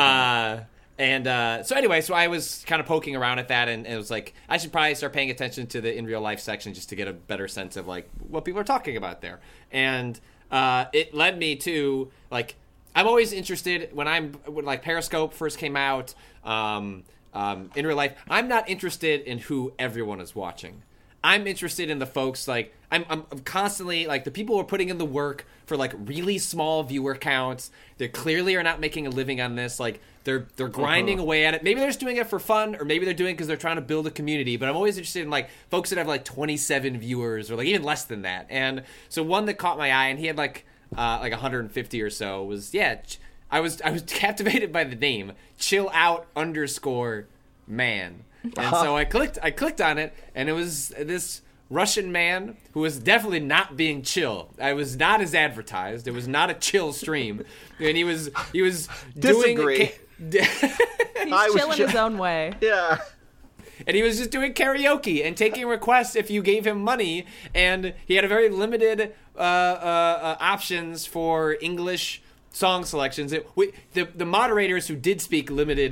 [SPEAKER 3] Fucking
[SPEAKER 6] So anyway, so I was kind of poking around at that, and it was like I should probably start paying attention to the in real life section just to get a better sense of like what people are talking about there. And it led me to like I'm always interested when like Periscope first came out, in real life. I'm not interested in who everyone is watching. I'm interested in the folks like I'm constantly like the people who are putting in the work for like really small viewer counts. They clearly are not making a living on this. Like they're grinding away at it. Maybe they're just doing it for fun, or maybe they're doing it because they're trying to build a community. But I'm always interested in like folks that have like 27 viewers or like even less than that. And so one that caught my eye, and he had like 150 or so was I was captivated by the name Chill Out _man. And so I clicked on it, and it was this Russian man who was definitely not being chill. I was not as advertised. It was not a chill stream, and he was
[SPEAKER 3] Disagree.
[SPEAKER 6] doing.
[SPEAKER 7] He's chill in his own way.
[SPEAKER 3] Yeah.
[SPEAKER 6] And he was just doing karaoke and taking requests if you gave him money, and he had a very limited options for English song selections. The moderators who did speak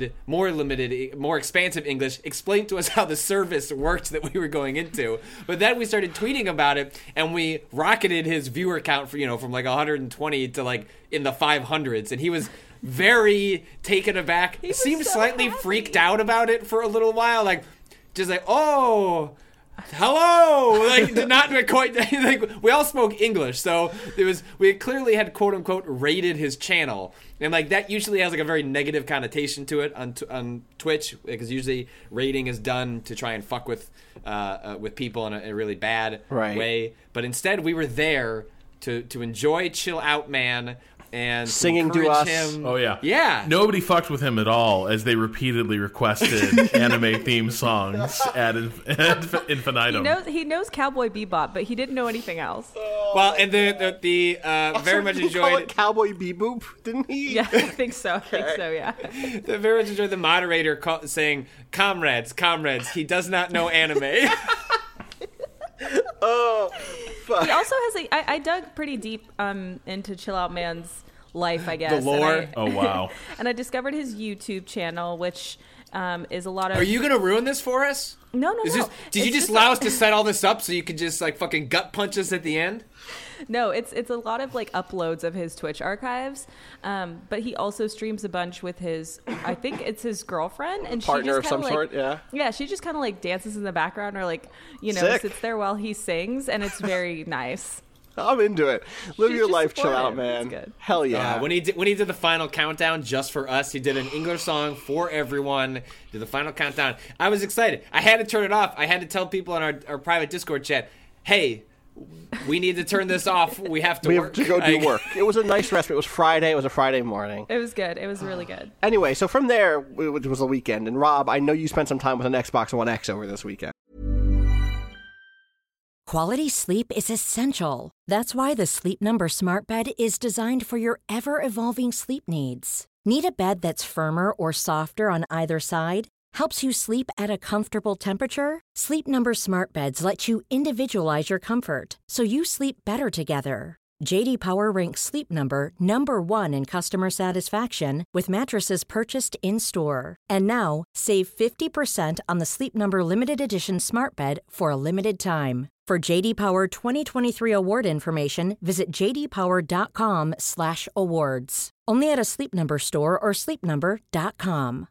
[SPEAKER 6] more expansive English explained to us how the service worked that we were going into. But then we started tweeting about it, and we rocketed his viewer count from like 120 to like in the 500s, and he was very taken aback. He seemed
[SPEAKER 7] so
[SPEAKER 6] slightly
[SPEAKER 7] happy.
[SPEAKER 6] freaked out about it for a little while, like just like, oh, hello, like did not quite like we all spoke English, so we clearly had quote unquote rated his channel, and like that usually has like a very negative connotation to it on Twitch, because usually rating is done to try and fuck with people in a really bad way. But instead, we were there to enjoy Chill Out Man and
[SPEAKER 3] Singing to
[SPEAKER 6] encourage
[SPEAKER 3] us.
[SPEAKER 6] him.
[SPEAKER 4] Oh, yeah.
[SPEAKER 6] Yeah.
[SPEAKER 4] Nobody fucked with him at all, as they repeatedly requested anime theme songs ad infinitum.
[SPEAKER 7] He knows Cowboy Bebop, but he didn't know anything else.
[SPEAKER 6] Well, and the very much
[SPEAKER 3] Did he call it
[SPEAKER 6] enjoyed.
[SPEAKER 3] Cowboy Bebop, didn't he?
[SPEAKER 7] Yeah, I think so. Yeah.
[SPEAKER 6] I very much enjoyed the moderator saying, comrades, he does not know anime.
[SPEAKER 3] Oh, fuck.
[SPEAKER 7] He also has I dug pretty deep into Chill Out Man's life, I guess.
[SPEAKER 6] The lore?
[SPEAKER 7] And
[SPEAKER 4] Oh, wow.
[SPEAKER 7] and I discovered his YouTube channel, which is a lot of...
[SPEAKER 6] Are you going to ruin this for us?
[SPEAKER 7] No.
[SPEAKER 6] Did you just allow us to set all this up so you could just like fucking gut punch us at the end?
[SPEAKER 7] No, it's a lot of like uploads of his Twitch archives, but he also streams a bunch with his, I think it's his girlfriend, and
[SPEAKER 3] Partner
[SPEAKER 7] she
[SPEAKER 3] of
[SPEAKER 7] just
[SPEAKER 3] some
[SPEAKER 7] kinda
[SPEAKER 3] sort, yeah.
[SPEAKER 7] Yeah, she just kind of like dances in the background or like,
[SPEAKER 3] Sick.
[SPEAKER 7] sits there while he sings, and it's very nice.
[SPEAKER 3] I'm into it. Live
[SPEAKER 7] She's
[SPEAKER 3] your
[SPEAKER 7] just
[SPEAKER 3] life, chill out,
[SPEAKER 7] supportive.
[SPEAKER 3] man.
[SPEAKER 7] It's good.
[SPEAKER 3] Hell yeah.
[SPEAKER 6] When he did the final countdown just for us, he did an English song for everyone. Did the final countdown. I was excited. I had to turn it off. I had to tell people in our private Discord chat, hey, we need to turn this off. We have to
[SPEAKER 3] we
[SPEAKER 6] work.
[SPEAKER 3] have to go do work. It was a nice respite. It was Friday. It was a Friday morning.
[SPEAKER 7] It was good. It was really good.
[SPEAKER 3] Anyway, so from there, it was a weekend. And Rob, I know you spent some time with an Xbox One X over this weekend.
[SPEAKER 1] Quality sleep is essential. That's why the Sleep Number Smart Bed is designed for your ever-evolving sleep needs. Need a bed that's firmer or softer on either side? Helps you sleep at a comfortable temperature? Sleep Number Smart Beds let you individualize your comfort, so you sleep better together. JD Power ranks Sleep Number number 1 in customer satisfaction with mattresses purchased in-store. And now, save 50% on the Sleep Number Limited Edition Smart Bed for a limited time. For JD Power 2023 award information, visit jdpower.com/awards. Only at a Sleep Number store or sleepnumber.com.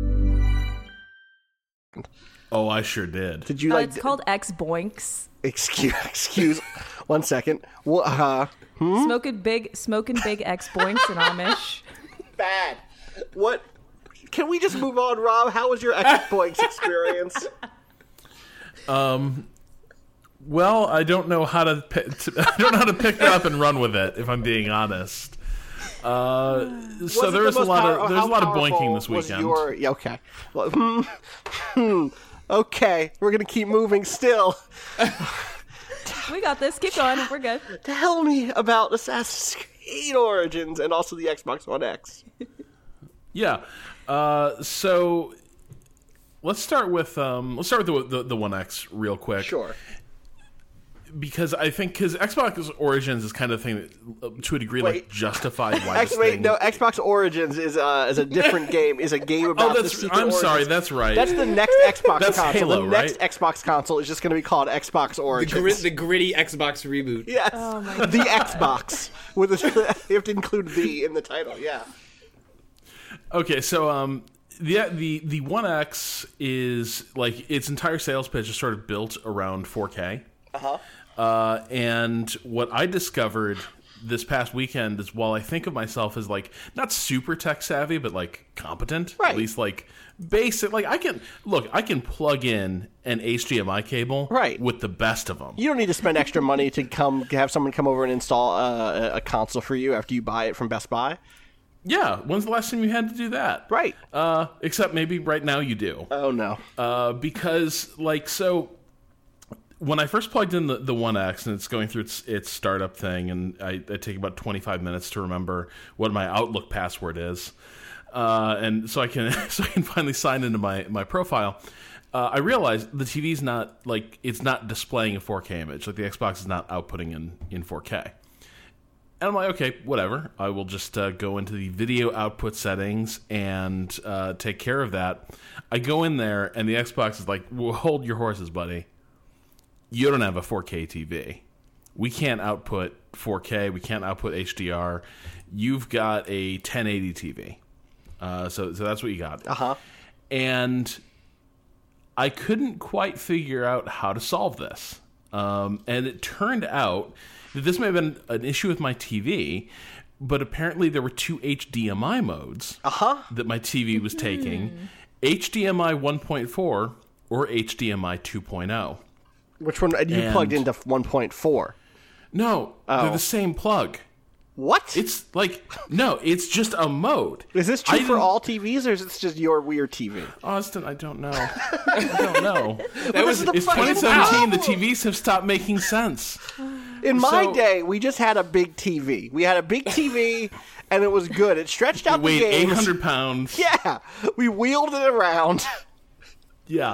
[SPEAKER 4] Oh, I sure did.
[SPEAKER 3] Did you like?
[SPEAKER 7] It's called X Boinks.
[SPEAKER 3] Excuse. 1 second.
[SPEAKER 7] Smoking big X Boinks in Amish.
[SPEAKER 3] Bad. What? Can we just move on, Rob? How was your X-Boinks experience?
[SPEAKER 4] Well, I don't know how to pick it up and run with it, if I'm being honest. So there was a lot of boinking this weekend.
[SPEAKER 3] Okay. Well, okay, we're gonna keep moving still.
[SPEAKER 7] We got this. Keep going. We're good.
[SPEAKER 3] Tell me about Assassin's Creed Origins and also the Xbox One X.
[SPEAKER 4] Yeah. So let's start with the One X real quick.
[SPEAKER 3] Sure.
[SPEAKER 4] Because Xbox Origins is kind of thing that, to a degree, like justified why this thing...
[SPEAKER 3] No, Xbox Origins is a different game. Is a game about the secret
[SPEAKER 4] I'm
[SPEAKER 3] origins.
[SPEAKER 4] Sorry, that's right.
[SPEAKER 3] That's the next Xbox
[SPEAKER 4] That's
[SPEAKER 3] console.
[SPEAKER 4] Halo,
[SPEAKER 3] the next
[SPEAKER 4] right?
[SPEAKER 3] Xbox console is just going to be called Xbox Origins.
[SPEAKER 6] The gritty Xbox reboot.
[SPEAKER 3] Yes.
[SPEAKER 7] Oh my
[SPEAKER 3] the Xbox. With you have to include the in the title. Yeah.
[SPEAKER 4] Okay, so the One X is like its entire sales pitch is sort of built around 4K. And what I discovered this past weekend is, while I think of myself as like not super tech savvy, but like competent,
[SPEAKER 3] right.
[SPEAKER 4] At least like basic, like I can plug in an HDMI cable,
[SPEAKER 3] right.
[SPEAKER 4] with the best of them.
[SPEAKER 3] You don't need to spend extra money to have someone come over and install a console for you after you buy it from Best Buy.
[SPEAKER 4] Yeah, when's the last time you had to do that?
[SPEAKER 3] Right.
[SPEAKER 4] Except maybe right now you do.
[SPEAKER 3] Oh no.
[SPEAKER 4] Because when I first plugged in the One X and it's going through its startup thing, and I take about 25 minutes to remember what my Outlook password is, and so I can finally sign into my profile. I realized the TV's not it's not displaying a 4K image. Like the Xbox is not outputting in 4K. And I'm like, okay, whatever. I will just go into the video output settings and take care of that. I go in there, and the Xbox is like, well, hold your horses, buddy. You don't have a 4K TV. We can't output 4K. We can't output HDR. You've got a 1080 TV. So that's what you got.
[SPEAKER 3] Uh-huh.
[SPEAKER 4] And I couldn't quite figure out how to solve this. And it turned out that this may have been an issue with my TV, but apparently there were two HDMI modes that my TV was taking. HDMI 1.4 or HDMI 2.0.
[SPEAKER 3] Which one? You plugged into 1.4.
[SPEAKER 4] No, they're the same plug.
[SPEAKER 3] What?
[SPEAKER 4] It's no, it's just a mode.
[SPEAKER 3] Is this true for all TVs, or is this just your weird TV?
[SPEAKER 4] Austin, I don't know. I don't know.
[SPEAKER 3] It's
[SPEAKER 4] 2017. The TVs have stopped making sense.
[SPEAKER 3] In my day, we just had a big TV. We had a big TV, and it was good. It stretched out the
[SPEAKER 4] weighed
[SPEAKER 3] games.
[SPEAKER 4] 800 pounds.
[SPEAKER 3] Yeah, we wheeled it around.
[SPEAKER 4] Yeah.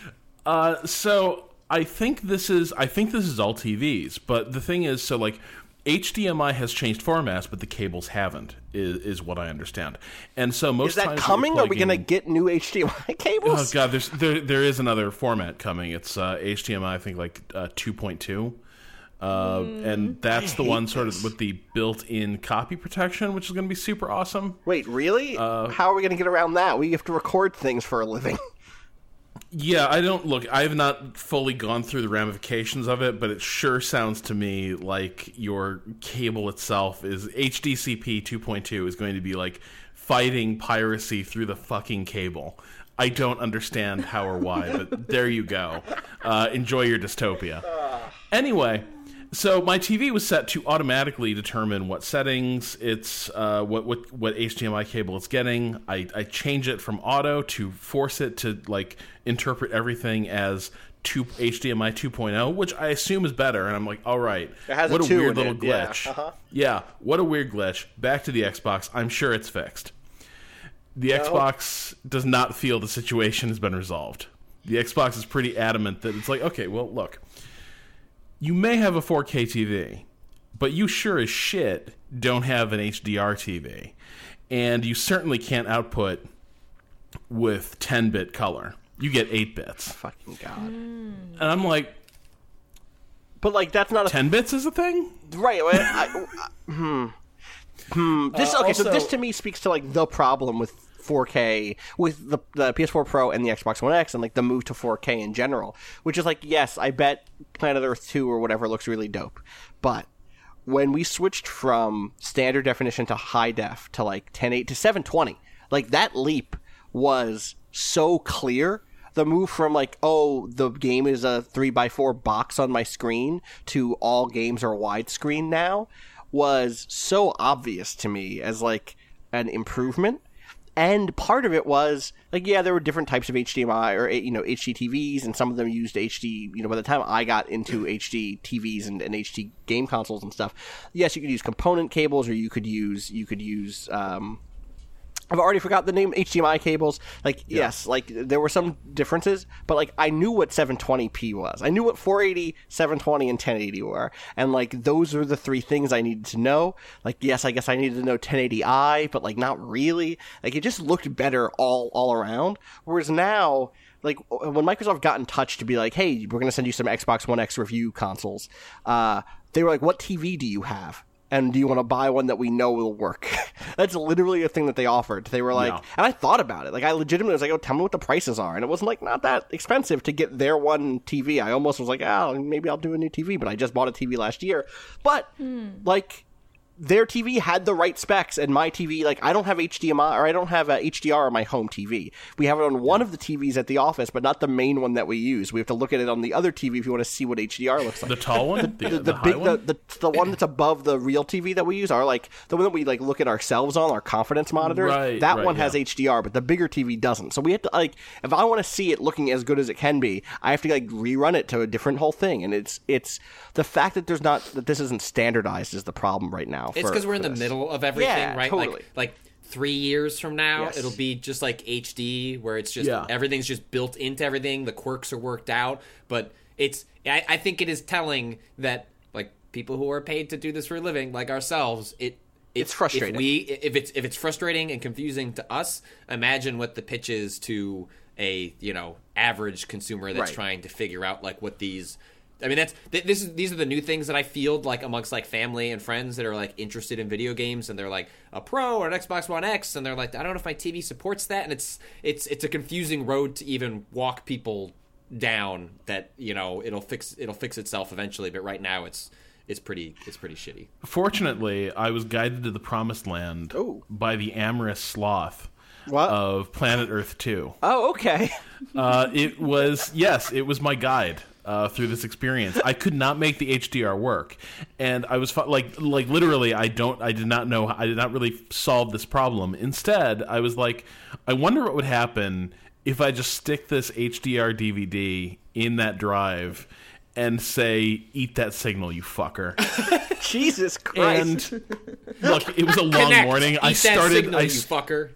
[SPEAKER 4] So I think this is all TVs, but the thing is, so HDMI has changed formats, but the cables haven't, is what I understand. And so most
[SPEAKER 3] is that
[SPEAKER 4] times
[SPEAKER 3] coming? Are we going to get new HDMI cables?
[SPEAKER 4] Oh god, there is another format coming. It's HDMI, I think 2.2. And that's the one sort of with the built-in copy protection, which is going to be super awesome.
[SPEAKER 3] Wait, really? How are we going to get around that? We have to record things for a living.
[SPEAKER 4] Yeah, I have not fully gone through the ramifications of it, but it sure sounds to me like your cable itself is HDCP 2.2 is going to be fighting piracy through the fucking cable. I don't understand how or why, but there you go. Enjoy your dystopia. Anyway, so my TV was set to automatically determine what settings it's what HDMI cable it's getting. I change it from auto to force it to interpret everything as HDMI 2.0, which I assume is better. And I'm like, all right,
[SPEAKER 3] it has
[SPEAKER 4] what
[SPEAKER 3] a
[SPEAKER 4] weird
[SPEAKER 3] in
[SPEAKER 4] little
[SPEAKER 3] it.
[SPEAKER 4] glitch.
[SPEAKER 3] Yeah. Uh-huh.
[SPEAKER 4] Yeah, what a weird glitch. Back to the Xbox. I'm sure it's fixed. The Xbox does not feel the situation has been resolved. The Xbox is pretty adamant that it's okay, well, look. You may have a 4K TV, but you sure as shit don't have an HDR TV. And you certainly can't output with 10-bit color. You get 8 bits.
[SPEAKER 3] Fucking God.
[SPEAKER 4] And I'm like...
[SPEAKER 3] But, that's not a...
[SPEAKER 4] 10 bits is a thing?
[SPEAKER 3] Right. So this to me speaks to, the problem with 4K, with the PS4 Pro and the Xbox One X, and the move to 4K in general, which is yes, I bet Planet Earth 2 or whatever looks really dope, but when we switched from standard definition to high def to 1080 to 720, that leap was so clear. The move from the game is a 3x4 box on my screen to all games are widescreen now was so obvious to me as an improvement. And part of it was, like, yeah, there were different types of HDMI or, HD TVs, and some of them used HD, by the time I got into HD TVs and HD game consoles and stuff, yes, you could use component cables, or you could use I've already forgot the name, HDMI cables. Yes, there were some differences, but I knew what 720p was. I knew what 480, 720, and 1080 were, and those are the three things I needed to know. Yes, I guess I needed to know 1080i, but not really. It just looked better all around. Whereas now, when Microsoft got in touch to be like, hey, we're going to send you some Xbox One X review consoles, they were like, what TV do you have? And do you want to buy one that we know will work? That's literally a thing that they offered. They were like, and I thought about it. I legitimately was like, oh, tell me what the prices are. And it wasn't not that expensive to get their one TV. I almost was like, oh, maybe I'll do a new TV. But I just bought a TV last year. But their TV had the right specs, and my TV, I don't have HDMI, or I don't have HDR on my home TV. We have it on one of the TVs at the office, but not the main one that we use. We have to look at it on the other TV if you want to see what HDR looks like.
[SPEAKER 4] The tall one?
[SPEAKER 3] The big one? The one that's above the real TV that we use, the one that we look at ourselves on, our confidence monitor. That one has HDR, but the bigger TV doesn't. So we have to, if I want to see it looking as good as it can be, I have to rerun it to a different whole thing. And it's the fact that that this isn't standardized is the problem right now.
[SPEAKER 6] It's because we're in the middle of everything, right?
[SPEAKER 3] Totally.
[SPEAKER 6] Like 3 years from now, it'll be just like HD, where it's just everything's just built into everything. The quirks are worked out, but I think it is telling that people who are paid to do this for a living, like ourselves, it's frustrating. If it's frustrating and confusing to us, imagine what the pitch is to a average consumer that's trying to figure out what these. I mean, these are the new things that I field amongst family and friends that are interested in video games, and they're like a Pro or an Xbox One X, and they're like, I don't know if my TV supports that, and it's a confusing road to even walk people down. That it'll fix itself eventually, but right now it's pretty shitty.
[SPEAKER 4] Fortunately, I was guided to the promised land by the amorous sloth.
[SPEAKER 3] What?
[SPEAKER 4] Of Planet Earth 2.
[SPEAKER 3] Oh, okay.
[SPEAKER 4] It was my guide through this experience. I could not make the HDR work, and I was literally, I did not really solve this problem. Instead, I was like, I wonder what would happen if I just stick this HDR DVD in that drive and say, eat that signal, you fucker.
[SPEAKER 3] Jesus Christ.
[SPEAKER 4] And look, it was a long morning.
[SPEAKER 6] Eat that signal, you fucker.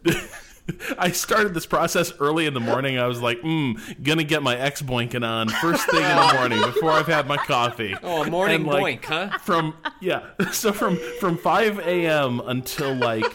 [SPEAKER 4] I started this process early in the morning. I was like, gonna get my X-boinking on first thing in the morning before I've had my coffee.
[SPEAKER 6] Oh, a morning boink, huh?
[SPEAKER 4] So from 5 a.m. until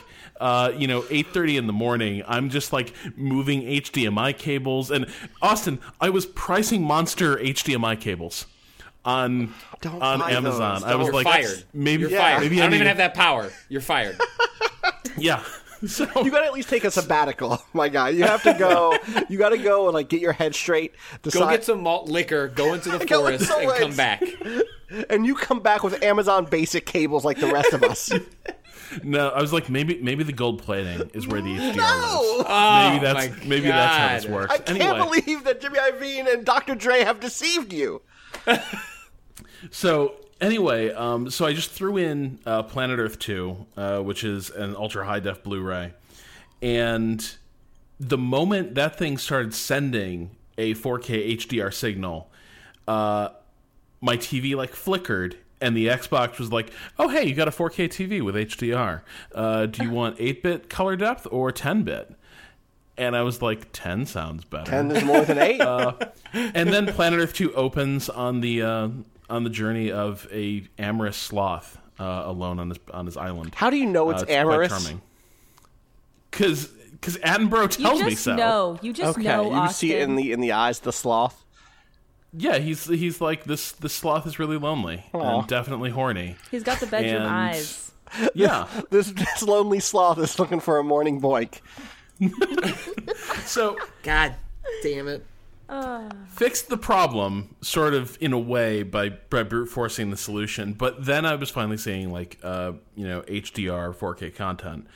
[SPEAKER 4] 8:30 in the morning, I'm just moving HDMI cables. And Austin, I was pricing Monster HDMI cables on Amazon.
[SPEAKER 6] Those.
[SPEAKER 4] I was
[SPEAKER 6] You're fired.
[SPEAKER 4] Maybe
[SPEAKER 6] You're fired. I don't even have that power. You're fired.
[SPEAKER 4] Yeah. So,
[SPEAKER 3] you gotta at least take a sabbatical, my guy. You have to go. You gotta go and get your head straight.
[SPEAKER 6] Go get some malt liquor. Go into the forest and come back.
[SPEAKER 3] And you come back with Amazon Basic cables like the rest of us.
[SPEAKER 4] No, I was like, maybe the gold plating is where the HDR lives.
[SPEAKER 6] Oh,
[SPEAKER 4] maybe that's how this works.
[SPEAKER 3] I can't believe that Jimmy Iovine and Dr. Dre have deceived you.
[SPEAKER 4] So. Anyway, so I just threw in Planet Earth 2, which is an ultra-high-def Blu-ray, and the moment that thing started sending a 4K HDR signal, my TV flickered, and the Xbox was like, oh, hey, you got a 4K TV with HDR. Do you want 8-bit color depth or 10-bit? And I was like, 10 sounds better.
[SPEAKER 3] 10 is more than 8.
[SPEAKER 4] And then Planet Earth 2 opens on the journey of a amorous sloth alone on his island.
[SPEAKER 3] How do you know it's amorous?
[SPEAKER 4] Because Attenborough tells me so.
[SPEAKER 7] You just know, Austin.
[SPEAKER 3] You see it in the eyes of the sloth.
[SPEAKER 4] Yeah, he's like, this sloth is really lonely and definitely horny.
[SPEAKER 7] He's got the bedroom eyes.
[SPEAKER 4] Yeah.
[SPEAKER 3] this lonely sloth is looking for a morning boink.
[SPEAKER 4] So,
[SPEAKER 6] God damn it.
[SPEAKER 4] Fixed the problem, sort of, in a way, by brute forcing the solution. But then I was finally seeing, HDR 4K content.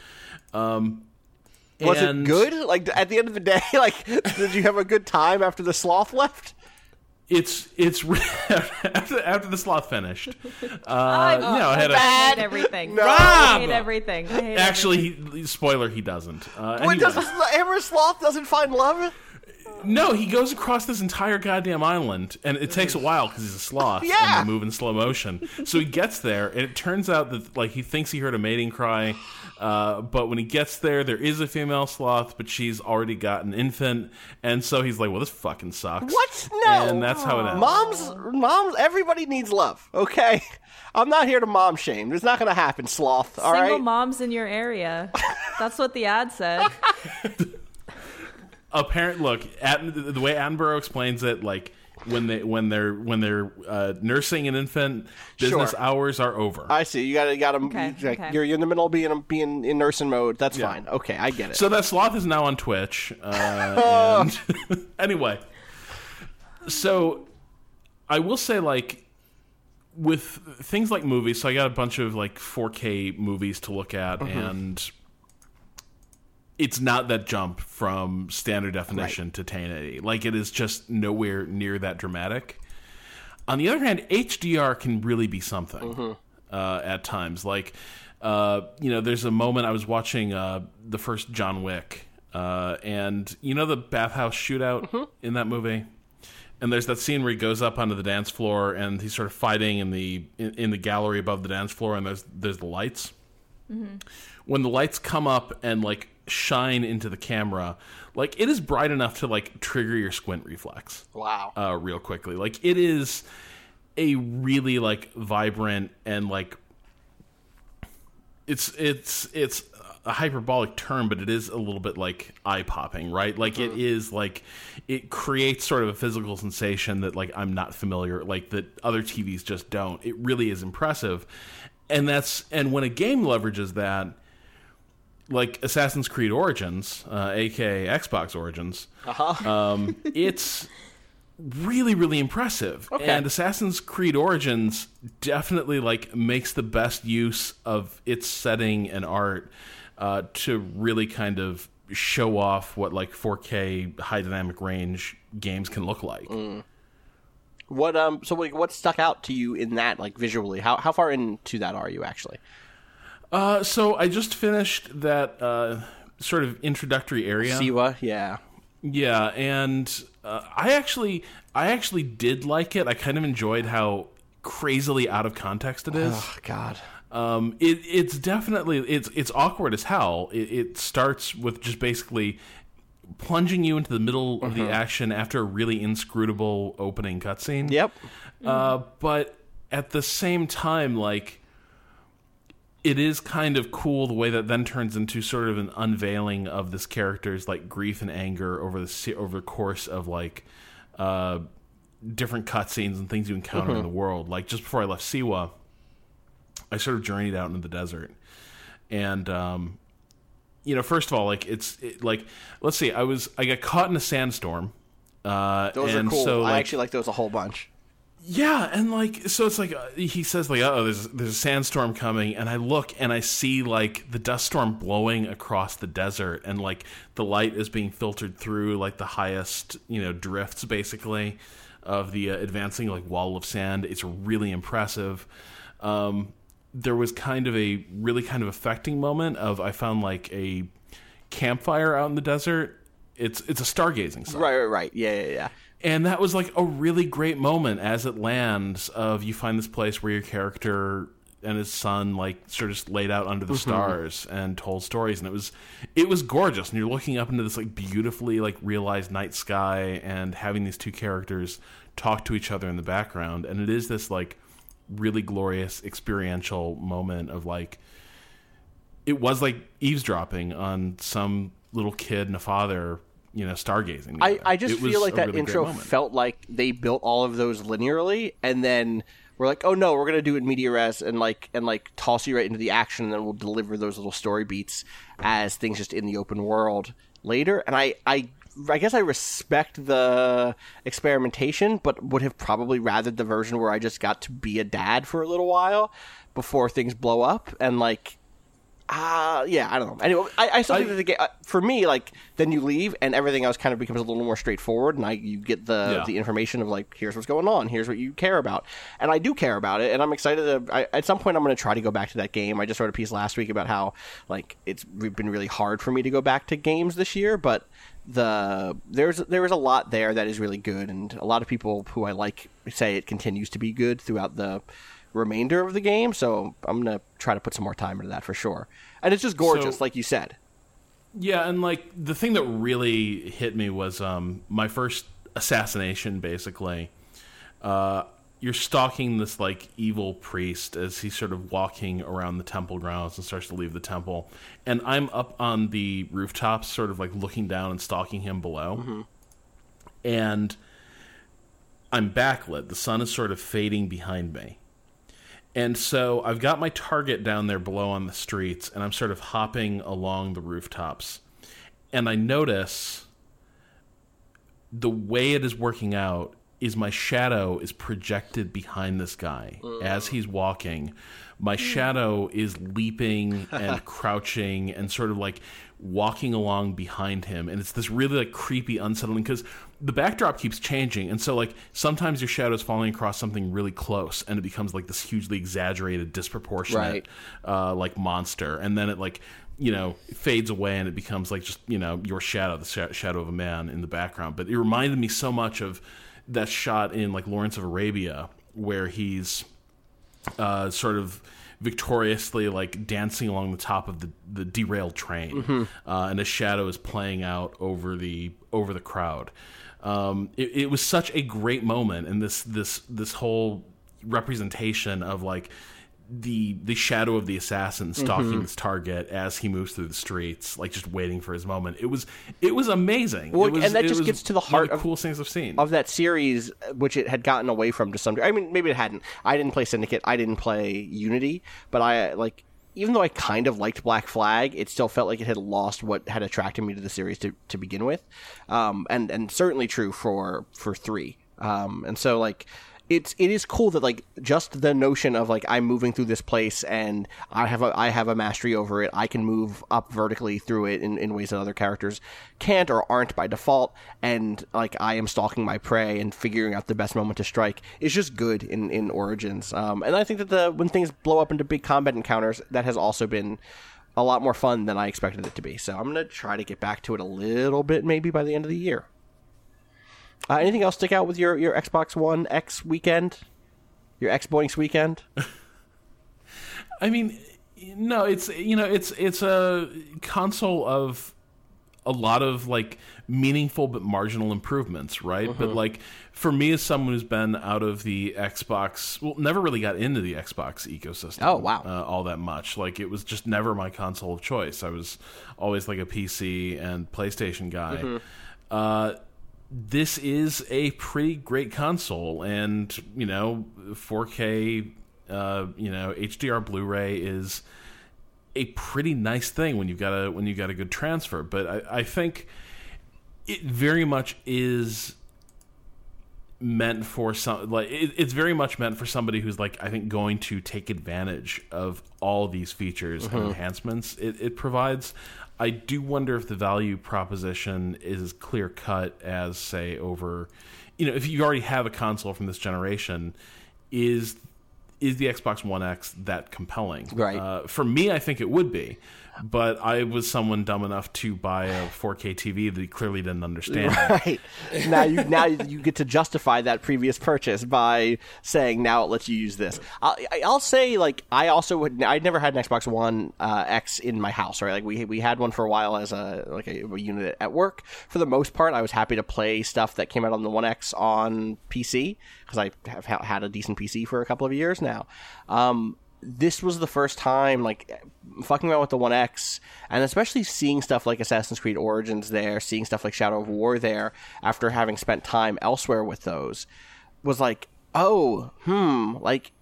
[SPEAKER 3] Was it good? At the end of the day, did you have a good time after the sloth left?
[SPEAKER 4] It's after the sloth finished.
[SPEAKER 7] I hate everything.
[SPEAKER 3] No.
[SPEAKER 7] I hate everything. I hate
[SPEAKER 4] Actually, spoiler, he doesn't.
[SPEAKER 3] Wait,
[SPEAKER 4] Anyway.
[SPEAKER 3] Amber Sloth doesn't find love?
[SPEAKER 4] No, he goes across this entire goddamn island, and it takes a while because he's a sloth,
[SPEAKER 3] Yeah.
[SPEAKER 4] and they move in slow motion. So he gets there, and it turns out that like he thinks he heard a mating cry, but when he gets there, there is a female sloth, but she's already got an infant, and so he's like, "Well, this fucking sucks."
[SPEAKER 3] What? No.
[SPEAKER 4] And that's how it ends.
[SPEAKER 3] Moms, everybody needs love, okay? I'm not here to mom shame. It's not going to happen, Sloth, all
[SPEAKER 7] Single
[SPEAKER 3] right?
[SPEAKER 7] moms in your area. That's what the ad said.
[SPEAKER 4] Apparent. Look, the way Attenborough explains it, like when they're nursing an infant, business
[SPEAKER 3] Sure.
[SPEAKER 4] hours are over.
[SPEAKER 3] I see. You got to
[SPEAKER 7] Okay, okay.
[SPEAKER 3] You're in the middle of being in nursing mode. That's fine. Okay, I get it.
[SPEAKER 4] So that sloth is now on Twitch. And anyway, so I will say, like, with things like movies, so I got a bunch of like 4K movies to look at, and it's not that jump from standard definition to 1080. Like, it is just nowhere near that dramatic. On the other hand, HDR can really be something at times. Like, there's a moment I was watching the first John Wick, and the bathhouse shootout in that movie? And there's that scene where he goes up onto the dance floor, and he's sort of fighting in the gallery above the dance floor, and there's the lights. When the lights come up and like shine into the camera, like it is bright enough to like trigger your squint reflex.
[SPEAKER 3] Wow.
[SPEAKER 4] Real quickly. Like it is a really like vibrant and like it's a hyperbolic term, but it is a little bit like eye popping, right? Like it is like it creates sort of a physical sensation that like I'm not familiar, like that other TVs just don't. It really is impressive. And when a game leverages that, like Assassin's Creed Origins, aka Xbox Origins, it's really, really impressive.
[SPEAKER 3] Okay.
[SPEAKER 4] And Assassin's Creed Origins definitely like makes the best use of its setting and art to really kind of show off what like 4K high dynamic range games can look like.
[SPEAKER 3] What stuck out to you in that, like visually? How far into that are you actually?
[SPEAKER 4] So I just finished that sort of introductory area.
[SPEAKER 3] Siwa, yeah.
[SPEAKER 4] Yeah, and I actually did like it. I kind of enjoyed how crazily out of context it is.
[SPEAKER 3] Oh God.
[SPEAKER 4] It's definitely it's awkward as hell. It starts with just basically plunging you into the middle of the action after a really inscrutable opening cutscene.
[SPEAKER 3] Yep.
[SPEAKER 4] But at the same time, like, it is kind of cool the way that then turns into sort of an unveiling of this character's like grief and anger over the course of like different cutscenes and things you encounter in the world. Like just before I left Siwa, I sort of journeyed out into the desert, and first of all, like let's see, I got caught in a sandstorm.
[SPEAKER 3] Those
[SPEAKER 4] and
[SPEAKER 3] are cool.
[SPEAKER 4] So, like,
[SPEAKER 3] I actually like those a whole bunch.
[SPEAKER 4] Yeah, and like so it's like he says like, "Oh, there's a sandstorm coming," and I look and I see like the dust storm blowing across the desert, and like the light is being filtered through like the highest drifts basically of the advancing like wall of sand. It's really impressive. There was kind of a really kind of affecting moment of I found like a campfire out in the desert. It's a stargazing site.
[SPEAKER 3] Right. Yeah.
[SPEAKER 4] And that was like a really great moment as it lands of you find this place where your character and his son like sort of just laid out under the stars and told stories, and it was gorgeous, and you're looking up into this like beautifully like realized night sky and having these two characters talk to each other in the background, and it is this like really glorious experiential moment of like it was like eavesdropping on some little kid and a father stargazing together.
[SPEAKER 3] I just feel like that
[SPEAKER 4] really
[SPEAKER 3] intro felt like they built all of those linearly, and then we're like, oh no, we're gonna do it in media res and toss you right into the action, and then we'll deliver those little story beats as things just in the open world later. And I guess I respect the experimentation, but would have probably rathered the version where I just got to be a dad for a little while before things blow up, and like Yeah, I don't know. Anyway, I still think that the game, for me, like, then you leave and everything else kind of becomes a little more straightforward, and you get the information of, like, here's what's going on, here's what you care about. And I do care about it, and I'm excited at some point I'm going to try to go back to that game. I just wrote a piece last week about how, like, it's been really hard for me to go back to games this year, but there was a lot there that is really good, and a lot of people who I like say it continues to be good throughout the remainder of the game, so I'm gonna try to put some more time into that for sure. And it's just gorgeous, like you said.
[SPEAKER 4] Yeah, and like the thing that really hit me was my first assassination. Basically, you're stalking this like evil priest as he's sort of walking around the temple grounds and starts to leave the temple, and I'm up on the rooftops, sort of like looking down and stalking him below, and I'm backlit. The sun is sort of fading behind me. And so I've got my target down there below on the streets, and I'm sort of hopping along the rooftops. And I notice the way it is working out is my shadow is projected behind this guy. As he's walking, my shadow is leaping and crouching and sort of like walking along behind him. And it's this really like creepy, unsettling, because the backdrop keeps changing. And so like sometimes your shadow is falling across something really close and it becomes like this hugely exaggerated, disproportionate like monster. And then it like, you know, fades away and it becomes like just, you know, your shadow, the shadow of a man in the background. But it reminded me so much of that shot in like Lawrence of Arabia where he's sort of victoriously like dancing along the top of the derailed train, and his shadow is playing out over the crowd. It was such a great moment, and this whole representation of like the shadow of the assassin stalking his target as he moves through the streets, like just waiting for his moment. It was amazing.
[SPEAKER 3] Well, and that just gets to the heart
[SPEAKER 4] of the coolest things I've seen
[SPEAKER 3] of that series, which it had gotten away from to some degree. I mean, maybe it hadn't. I didn't play Syndicate. I didn't play Unity, but I like. Even though I kind of liked Black Flag, it still felt like it had lost what had attracted me to the series to begin with, and certainly true for 3. And so like. It is cool that like just the notion of like I'm moving through this place and I have a mastery over it. I can move up vertically through it in ways that other characters can't or aren't by default. And like I am stalking my prey and figuring out the best moment to strike is just good in Origins. And I think that when things blow up into big combat encounters, that has also been a lot more fun than I expected it to be. So I'm gonna try to get back to it a little bit maybe by the end of the year. Anything else stick out with your Xbox One X weekend? Your X-Boinks weekend?
[SPEAKER 4] I mean, no, it's a console of a lot of like meaningful but marginal improvements, right? But like for me as someone who's been out of the Xbox, well, never really got into the Xbox ecosystem.
[SPEAKER 3] Oh, wow.
[SPEAKER 4] All that much. Like it was just never my console of choice. I was always like a PC and PlayStation guy. This is a pretty great console, and 4K, HDR Blu-ray is a pretty nice thing when you've got a good transfer. But I think it very much is meant for it's very much meant for somebody who's like I think going to take advantage of all these features and enhancements it provides. I do wonder if the value proposition is as clear cut as, say, over, if you already have a console from this generation, is the Xbox One X that compelling?
[SPEAKER 3] Right.
[SPEAKER 4] For me, I think it would be. But I was someone dumb enough to buy a 4K TV that he clearly didn't understand.
[SPEAKER 3] Right. Now you get to justify that previous purchase by saying now it lets you use this. I'll say like I never had an Xbox One X in my house. Right, like we had one for a while as a unit at work. For the most part, I was happy to play stuff that came out on the One X on PC because I have had a decent PC for a couple of years now. This was the first time, like, fucking around with the One X, and especially seeing stuff like Assassin's Creed Origins there, seeing stuff like Shadow of War there, after having spent time elsewhere with those, was like, like,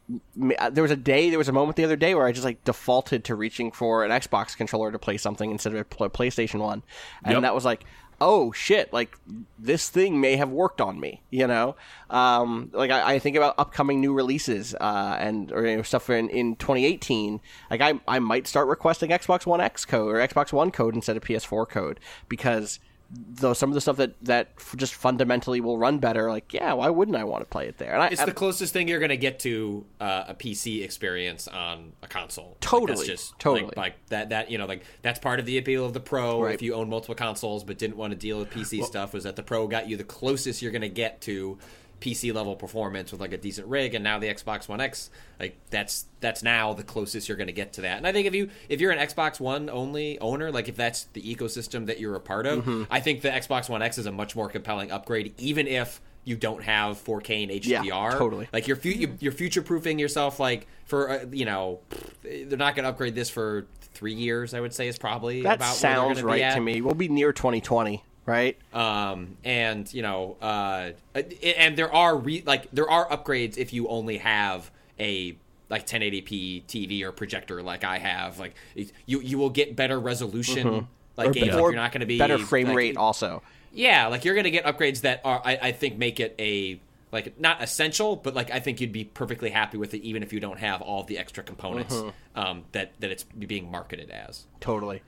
[SPEAKER 3] there was a moment the other day where I just like defaulted to reaching for an Xbox controller to play something instead of a PlayStation one, and that was like, oh shit, like this thing may have worked on me, you know? Like I think about upcoming new releases, or stuff in 2018. Like I might start requesting Xbox One X code or Xbox One code instead of PS4 code, because though some of the stuff that just fundamentally will run better, like, yeah, why wouldn't I want to play it there? And
[SPEAKER 6] it's the closest thing you're going to get to a PC experience on a console.
[SPEAKER 3] Totally,
[SPEAKER 6] like, that's just,
[SPEAKER 3] totally.
[SPEAKER 6] Like that, like that's part of the appeal of the Pro.
[SPEAKER 3] Right.
[SPEAKER 6] If you own multiple consoles but didn't want to deal with PC stuff, was that the Pro got you the closest you're going to get to PC level performance with like a decent rig, and now the Xbox One X, like that's now the closest you're going to get to that. And I think if you're an Xbox One only owner, like if that's the ecosystem that you're a part of, I think the Xbox One X is a much more compelling upgrade, even if you don't have 4K and HDR.
[SPEAKER 3] Yeah, totally.
[SPEAKER 6] Like you're future proofing yourself. Like for they're not going to upgrade this for 3 years. I would say is probably
[SPEAKER 3] that
[SPEAKER 6] about
[SPEAKER 3] sounds
[SPEAKER 6] where they're
[SPEAKER 3] right to me. We'll be near 2020. Right.
[SPEAKER 6] And and there are there are upgrades if you only have a like 1080p TV or projector like I have. Like you will get better resolution like games. Like you're not going to be
[SPEAKER 3] better frame rate also.
[SPEAKER 6] Yeah, like you're going to get upgrades that are I think make it a like not essential, but like I think you'd be perfectly happy with it even if you don't have all the extra components that it's being marketed as.
[SPEAKER 3] Totally.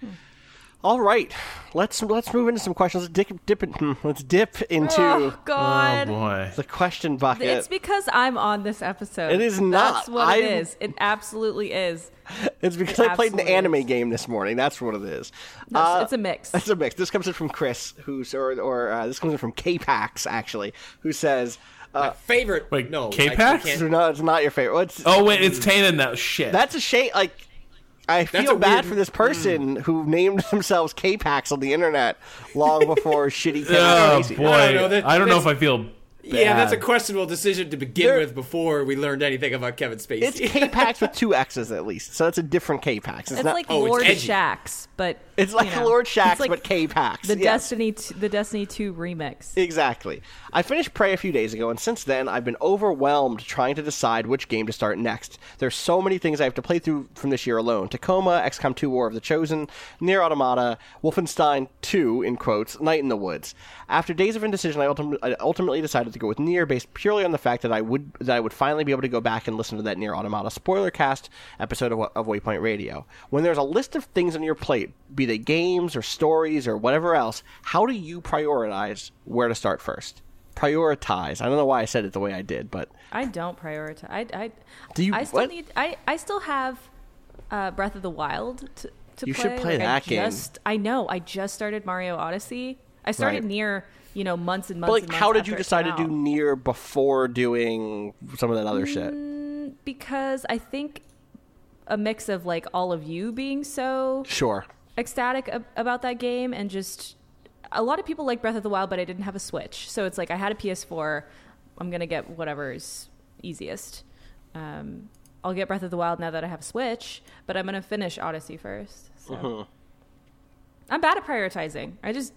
[SPEAKER 3] All right, let's move into some questions. Let's dip into
[SPEAKER 7] Oh God!
[SPEAKER 4] Oh boy,
[SPEAKER 3] the question bucket.
[SPEAKER 7] It's because I'm on this episode.
[SPEAKER 3] It is not.
[SPEAKER 7] That's what it is. It absolutely is.
[SPEAKER 3] It's because I played an anime game this morning. That's what it is.
[SPEAKER 7] No, it's a mix.
[SPEAKER 3] It's a mix. This comes in from Chris, this comes in from K-Pax actually, who says.
[SPEAKER 6] My favorite.
[SPEAKER 4] Wait,
[SPEAKER 6] no,
[SPEAKER 4] K-Pax?
[SPEAKER 3] No, it's not your favorite.
[SPEAKER 4] Wait, it's Tannen now. Shit.
[SPEAKER 3] That's a shame. Like. I feel bad for this person who named themselves K-Pax on the internet long before shitty Kevin
[SPEAKER 4] Oh
[SPEAKER 3] Spacey.
[SPEAKER 4] boy, I don't know if I feel bad.
[SPEAKER 6] Yeah, that's a questionable decision to begin with before we learned anything about Kevin Spacey.
[SPEAKER 3] It's K-Pax with 2 X's at least, so it's a different K-Pax.
[SPEAKER 7] It's
[SPEAKER 3] not,
[SPEAKER 7] like
[SPEAKER 6] it's
[SPEAKER 7] Lord
[SPEAKER 6] edgy.
[SPEAKER 7] Shaxx, but
[SPEAKER 3] it's like Lord Shaxx,
[SPEAKER 7] like
[SPEAKER 3] but K-Pax.
[SPEAKER 7] The
[SPEAKER 3] yes.
[SPEAKER 7] the Destiny 2 remix.
[SPEAKER 3] Exactly. I finished Prey a few days ago, and since then, I've been overwhelmed trying to decide which game to start next. There's so many things I have to play through from this year alone. Tacoma, XCOM 2 War of the Chosen, Nier Automata, Wolfenstein 2, in quotes, Night in the Woods. After days of indecision, I ultimately decided to go with Nier, based purely on the fact that I would finally be able to go back and listen to that Nier Automata spoiler cast episode of Waypoint Radio. When there's a list of things on your plate, be they games or stories or whatever else, how do you prioritize where to start first? Prioritize. I don't know why I said it the way I did, but
[SPEAKER 7] I don't prioritize.
[SPEAKER 3] do you?
[SPEAKER 7] I still
[SPEAKER 3] what?
[SPEAKER 7] need. I still have Breath of the Wild to
[SPEAKER 3] You
[SPEAKER 7] play.
[SPEAKER 3] should play that game.
[SPEAKER 7] I know. I just started Mario Odyssey. I started
[SPEAKER 3] Right.
[SPEAKER 7] Nier, months and months.
[SPEAKER 3] But like,
[SPEAKER 7] and months
[SPEAKER 3] how did
[SPEAKER 7] after
[SPEAKER 3] you
[SPEAKER 7] it
[SPEAKER 3] decide
[SPEAKER 7] came
[SPEAKER 3] to do
[SPEAKER 7] out.
[SPEAKER 3] Nier before doing some of that other shit?
[SPEAKER 7] Because I think a mix of like all of you being so
[SPEAKER 3] Sure.
[SPEAKER 7] ecstatic about that game, and just a lot of people like Breath of the Wild, but I didn't have a Switch, so it's like I had a PS4. I'm gonna get whatever's easiest. I'll get Breath of the Wild now that I have a Switch, but I'm gonna finish Odyssey first. So I'm bad at prioritizing. I just,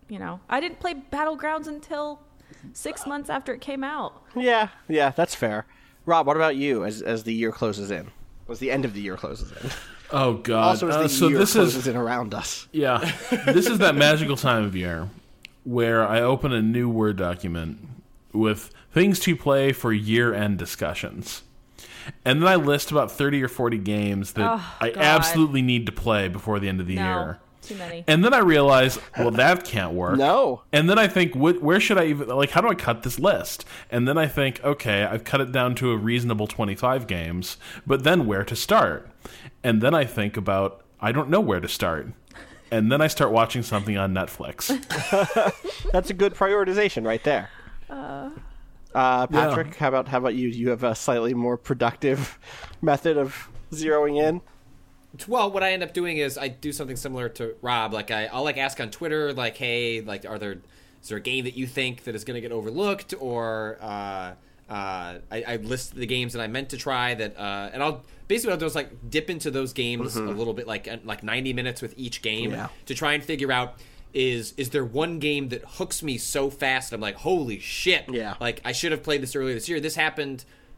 [SPEAKER 7] I didn't play Battlegrounds until 6 months after it came out.
[SPEAKER 3] Yeah, that's fair. Rob, what about you as the year closes in? As the end of the year closes in.
[SPEAKER 4] Oh God!
[SPEAKER 3] Also, as the year closes in around us.
[SPEAKER 4] Yeah, this is that magical time of year where I open a new Word document with things to play for year-end discussions. And then I list about 30 or 40 games that I absolutely need to play before the end of the year.
[SPEAKER 7] Too many.
[SPEAKER 4] And then I realize, well, that can't work.
[SPEAKER 3] No.
[SPEAKER 4] And then I think, where should I even, how do I cut this list? And then I think, okay, I've cut it down to a reasonable 25 games, but then where to start? And then I think about, I don't know where to start. And then I start watching something on Netflix.
[SPEAKER 3] That's a good prioritization right there. Patrick, how about you? You have a slightly more productive method of zeroing in?
[SPEAKER 6] Well, what I end up doing is I do something similar to Rob. Like I'll ask on Twitter, like, hey, like, is there a game that you think that is going to get overlooked? Or I list the games that I meant to try that, and I'll do is like dip into those games a little bit, like 90 minutes with each game to try and figure out. Is there one game that hooks me so fast? I'm like, holy shit!
[SPEAKER 3] Yeah.
[SPEAKER 6] Like I should have played this earlier this year. This happened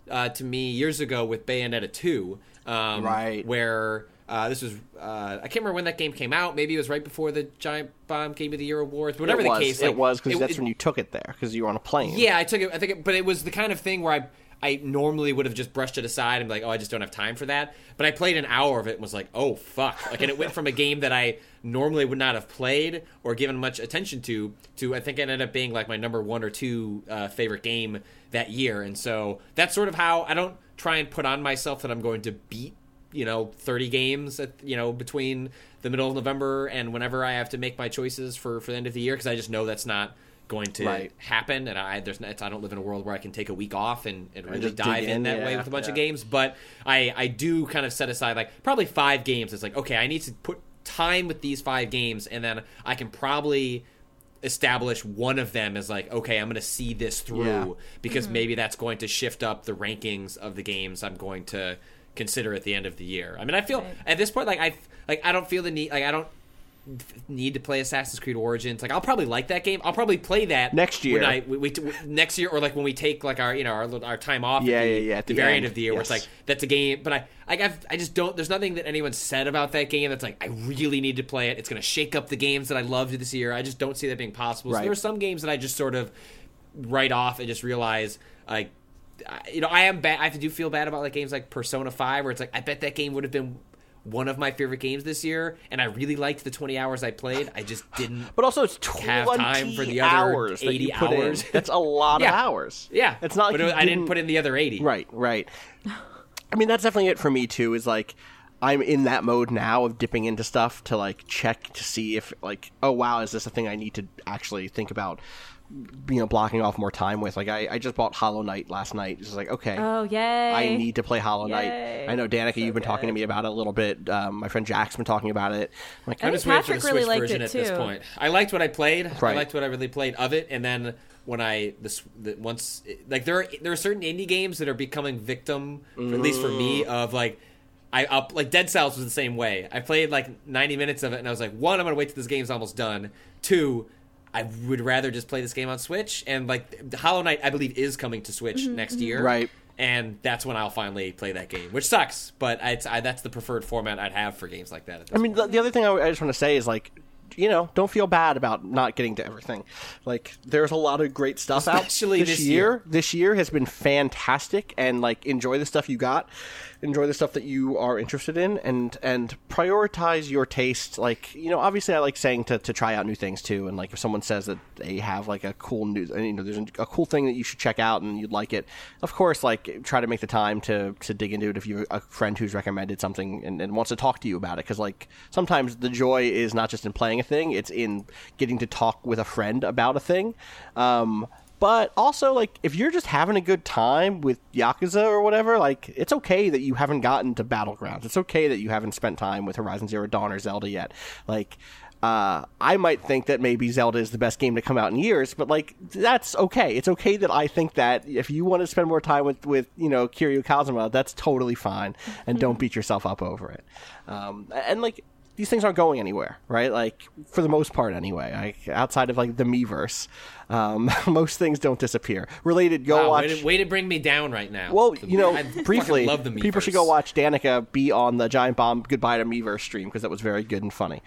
[SPEAKER 6] to me years ago with Bayonetta 2,
[SPEAKER 3] Right.
[SPEAKER 6] where this was I can't remember when that game came out. Maybe it was right before the Giant Bomb Game of the Year awards. Whatever the case,
[SPEAKER 3] it was because that's when you took it there because you were on a plane.
[SPEAKER 6] Yeah, I took it. I think, but it was the kind of thing where I normally would have just brushed it aside and be like, oh, I just don't have time for that. But I played an hour of it and was like, oh, fuck. Like, and it went from a game that I normally would not have played or given much attention to I think it ended up being like my number 1 or 2 favorite game that year. And so that's sort of how I don't try and put on myself that I'm going to beat 30 games between the middle of November and whenever I have to make my choices for the end of the year, because I just know that's not going to happen, and I don't live in a world where I can take a week off and really dive in that way with a bunch of games. But I do kind of set aside like probably 5 games. It's like, okay, I need to put time with these 5 games, and then I can probably establish one of them as like, okay, I'm going to see this through because maybe that's going to shift up the rankings of the games I'm going to consider at the end of the year. I mean, I feel at this point I don't feel the need, like I don't need to play Assassin's Creed Origins. Like, I'll probably like that game. I'll probably play that
[SPEAKER 3] next year.
[SPEAKER 6] Next year, or like when we take like our our time off. At the very end of the year, where it's like that's a game. But I just don't. There's nothing that anyone said about that game that's like I really need to play it. It's going to shake up the games that I loved this year. I just don't see that being possible. So there are some games that I just sort of write off and just realize like. I am bad. I do feel bad about like games like Persona 5, where it's like I bet that game would have been one of my favorite games this year, and I really liked the 20 hours I played. I just didn't.
[SPEAKER 3] But also, it's 20
[SPEAKER 6] have time for the other
[SPEAKER 3] hours
[SPEAKER 6] 80
[SPEAKER 3] that you put
[SPEAKER 6] hours.
[SPEAKER 3] In. That's a lot of hours.
[SPEAKER 6] Yeah,
[SPEAKER 3] it's not. Like
[SPEAKER 6] I didn't put in the other 80.
[SPEAKER 3] Right. I mean, that's definitely it for me too. Is like I'm in that mode now of dipping into stuff to like check to see if like, oh wow, is this a thing I need to actually think about? Blocking off more time with. Like I just bought Hollow Knight last night. It's like, okay,
[SPEAKER 7] oh yay,
[SPEAKER 3] I need to play Hollow Knight. I know Danica, you've been talking to me about it a little bit. My friend Jack's been talking about it.
[SPEAKER 6] I'm just waiting for the Switch version at this point. I liked what I played. I liked what I really played of it, and then when once there are certain indie games that are becoming victim, at least for me, of like. Like Dead Cells was the same way. I played like 90 minutes of it, and I was like, 1, I'm going to wait till this game's almost done. 2, I would rather just play this game on Switch. And like Hollow Knight, I believe, is coming to Switch next year.
[SPEAKER 3] Right.
[SPEAKER 6] And that's when I'll finally play that game, which sucks. But that's the preferred format I'd have for games like that.
[SPEAKER 3] I mean, the other thing I just want to say is like, don't feel bad about not getting to everything. Like, there's a lot of great stuff
[SPEAKER 6] especially
[SPEAKER 3] out this year. This year has been fantastic, and like, enjoy the stuff you got. Enjoy the stuff that you are interested in, and prioritize your taste. Like, obviously I like saying to try out new things too, and like if someone says that they have like a cool there's a cool thing that you should check out and you'd like it, of course, like try to make the time to dig into it if you have a friend who's recommended something and wants to talk to you about it, because like sometimes the joy is not just in playing a thing, it's in getting to talk with a friend about a thing. But also, like, if you're just having a good time with Yakuza or whatever, like, it's okay that you haven't gotten to Battlegrounds. It's okay that you haven't spent time with Horizon Zero Dawn or Zelda yet. Like, I might think that maybe Zelda is the best game to come out in years, but, like, that's okay. It's okay that I think that if you want to spend more time with Kiryu Kazuma, that's totally fine, and don't beat yourself up over it. And, like, these things aren't going anywhere, right? Like, for the most part anyway. Like, outside of, like, the Miiverse, most things don't disappear. Related, watch...
[SPEAKER 6] Way to bring me down right now.
[SPEAKER 3] Well, briefly,
[SPEAKER 6] love the Miiverse.
[SPEAKER 3] People should go watch Danica be on the Giant Bomb Goodbye to Miiverse stream, because that was very good and funny.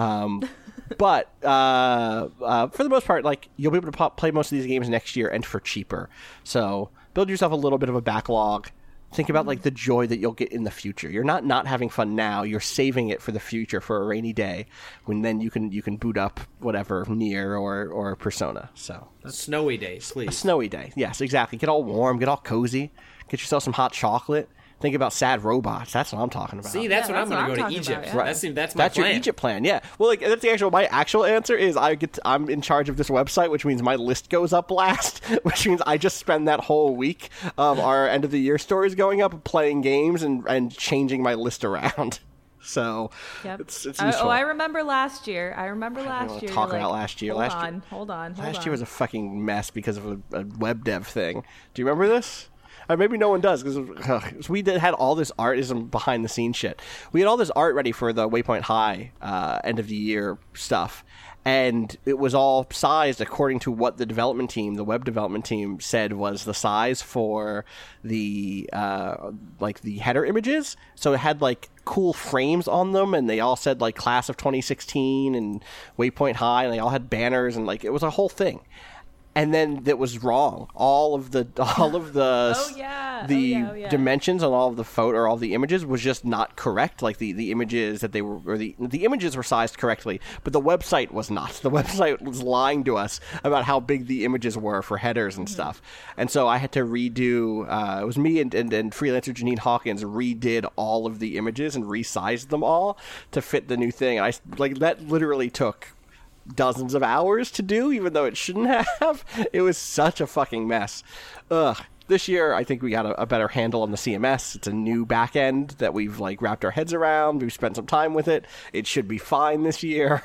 [SPEAKER 3] But for the most part, like, you'll be able to play most of these games next year and for cheaper. So build yourself a little bit of a backlog. Think about, like, the joy that you'll get in the future. You're not having fun now. You're saving it for the future, for a rainy day, when then you can boot up whatever, Nier or Persona. So
[SPEAKER 6] a snowy day, please.
[SPEAKER 3] A snowy day, yes, exactly. Get all warm, get all cozy, get yourself some hot chocolate. Think about Sad Robots. That's what I'm talking about.
[SPEAKER 6] See, that's when I'm going to go to Egypt.
[SPEAKER 7] About,
[SPEAKER 6] right. That's my plan.
[SPEAKER 3] Your Egypt plan, yeah. Well, like that's my actual answer is I'm in charge of this website, which means my list goes up last, which means I just spend that whole week of our end of the year stories going up, playing games and changing my list around. So it's useful.
[SPEAKER 7] I remember last year. I don't
[SPEAKER 3] talk about last year.
[SPEAKER 7] Hold on.
[SPEAKER 3] Last year was a fucking mess because of a web dev thing. Do you remember this? Maybe no one does, because we had all this art, is some behind-the-scenes shit. We had all this art ready for the Waypoint High end-of-the-year stuff, and it was all sized according to what the web development team said was the size for the the header images. So it had like cool frames on them, and they all said like class of 2016 and Waypoint High, and they all had banners, and like it was a whole thing. And then that was wrong. All of the dimensions on all of the photo or all the images was just not correct. Like the images that they were, or the images were sized correctly, but the website was not. The website was lying to us about how big the images were for headers and stuff. And so I had to redo. It was me and freelancer Janine Hawkins redid all of the images and resized them all to fit the new thing. And that literally took dozens of hours to do, even though it shouldn't have. It was such a fucking mess. This year I think we got a better handle on the CMS. It's a new back end that we've like wrapped our heads around. We've spent some time with it. It should be fine this year.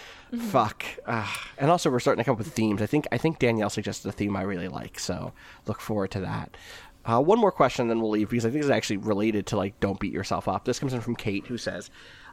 [SPEAKER 3] Fuck. And also we're starting to come up with themes. I think Danielle suggested a theme I really like, so look forward to that. One more question, then we'll leave, because I think it's actually related to like don't beat yourself up. This comes in from Kate, who says,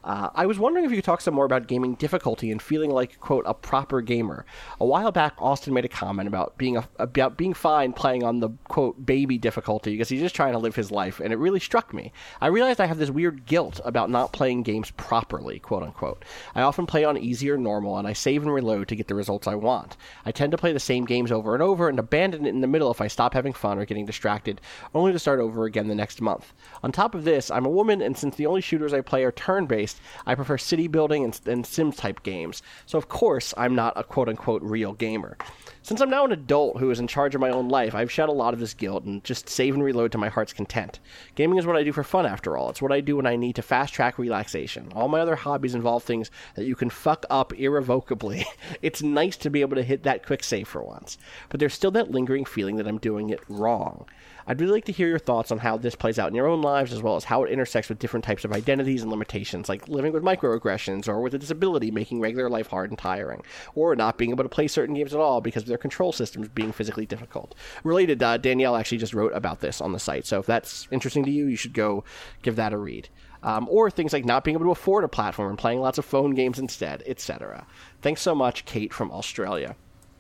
[SPEAKER 3] I was wondering if you could talk some more about gaming difficulty and feeling like, quote, a proper gamer. A while back, Austin made a comment about being fine playing on the, quote, baby difficulty because he's just trying to live his life, and it really struck me. I realized I have this weird guilt about not playing games properly, quote unquote. I often play on easy or normal, and I save and reload to get the results I want. I tend to play the same games over and over and abandon it in the middle if I stop having fun or getting distracted, only to start over again the next month. On top of this, I'm a woman, and since the only shooters I play are turn-based, I prefer city building and Sims-type games, so of course I'm not a quote-unquote real gamer. Since I'm now an adult who is in charge of my own life, I've shed a lot of this guilt and just save and reload to my heart's content. Gaming is what I do for fun, after all. It's what I do when I need to fast-track relaxation. All my other hobbies involve things that you can fuck up irrevocably. It's nice to be able to hit that quick save for once, but there's still that lingering feeling that I'm doing it wrong. I'd really like to hear your thoughts on how this plays out in your own lives, as well as how it intersects with different types of identities and limitations, like living with microaggressions, or with a disability making regular life hard and tiring, or not being able to play certain games at all because of their control systems being physically difficult. Related, Danielle actually just wrote about this on the site, so if that's interesting to you, you should go give that a read. Or things like not being able to afford a platform and playing lots of phone games instead, etc. Thanks so much, Kate from Australia.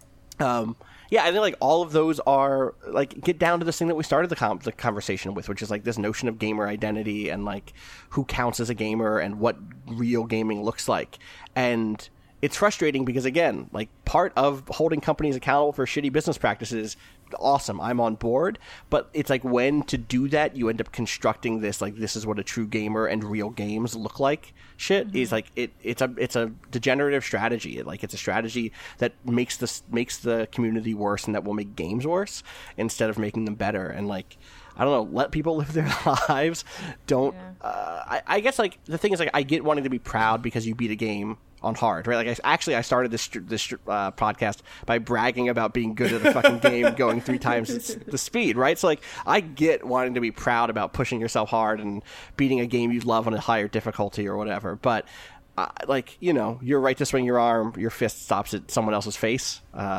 [SPEAKER 3] Yeah, I think like all of those are like get down to this thing that we started the conversation with, which is like this notion of gamer identity and like who counts as a gamer and what real gaming looks like. And it's frustrating because, again, like part of holding companies accountable for shitty business practices, awesome, I'm on board, but it's like when to do that you end up constructing this like this is what a true gamer and real games look like shit. Is like it's a degenerative strategy. It's a strategy that makes the community worse and that will make games worse instead of making them better. And like I don't know, let people live their lives. Don't I guess like the thing is like I get wanting to be proud because you beat a game on hard, right? Like I started this podcast by bragging about being good at a fucking game going 3 times the speed, right? So like I get wanting to be proud about pushing yourself hard and beating a game you love on a higher difficulty or whatever, but like, you know, you're right to swing your arm, your fist stops at someone else's face,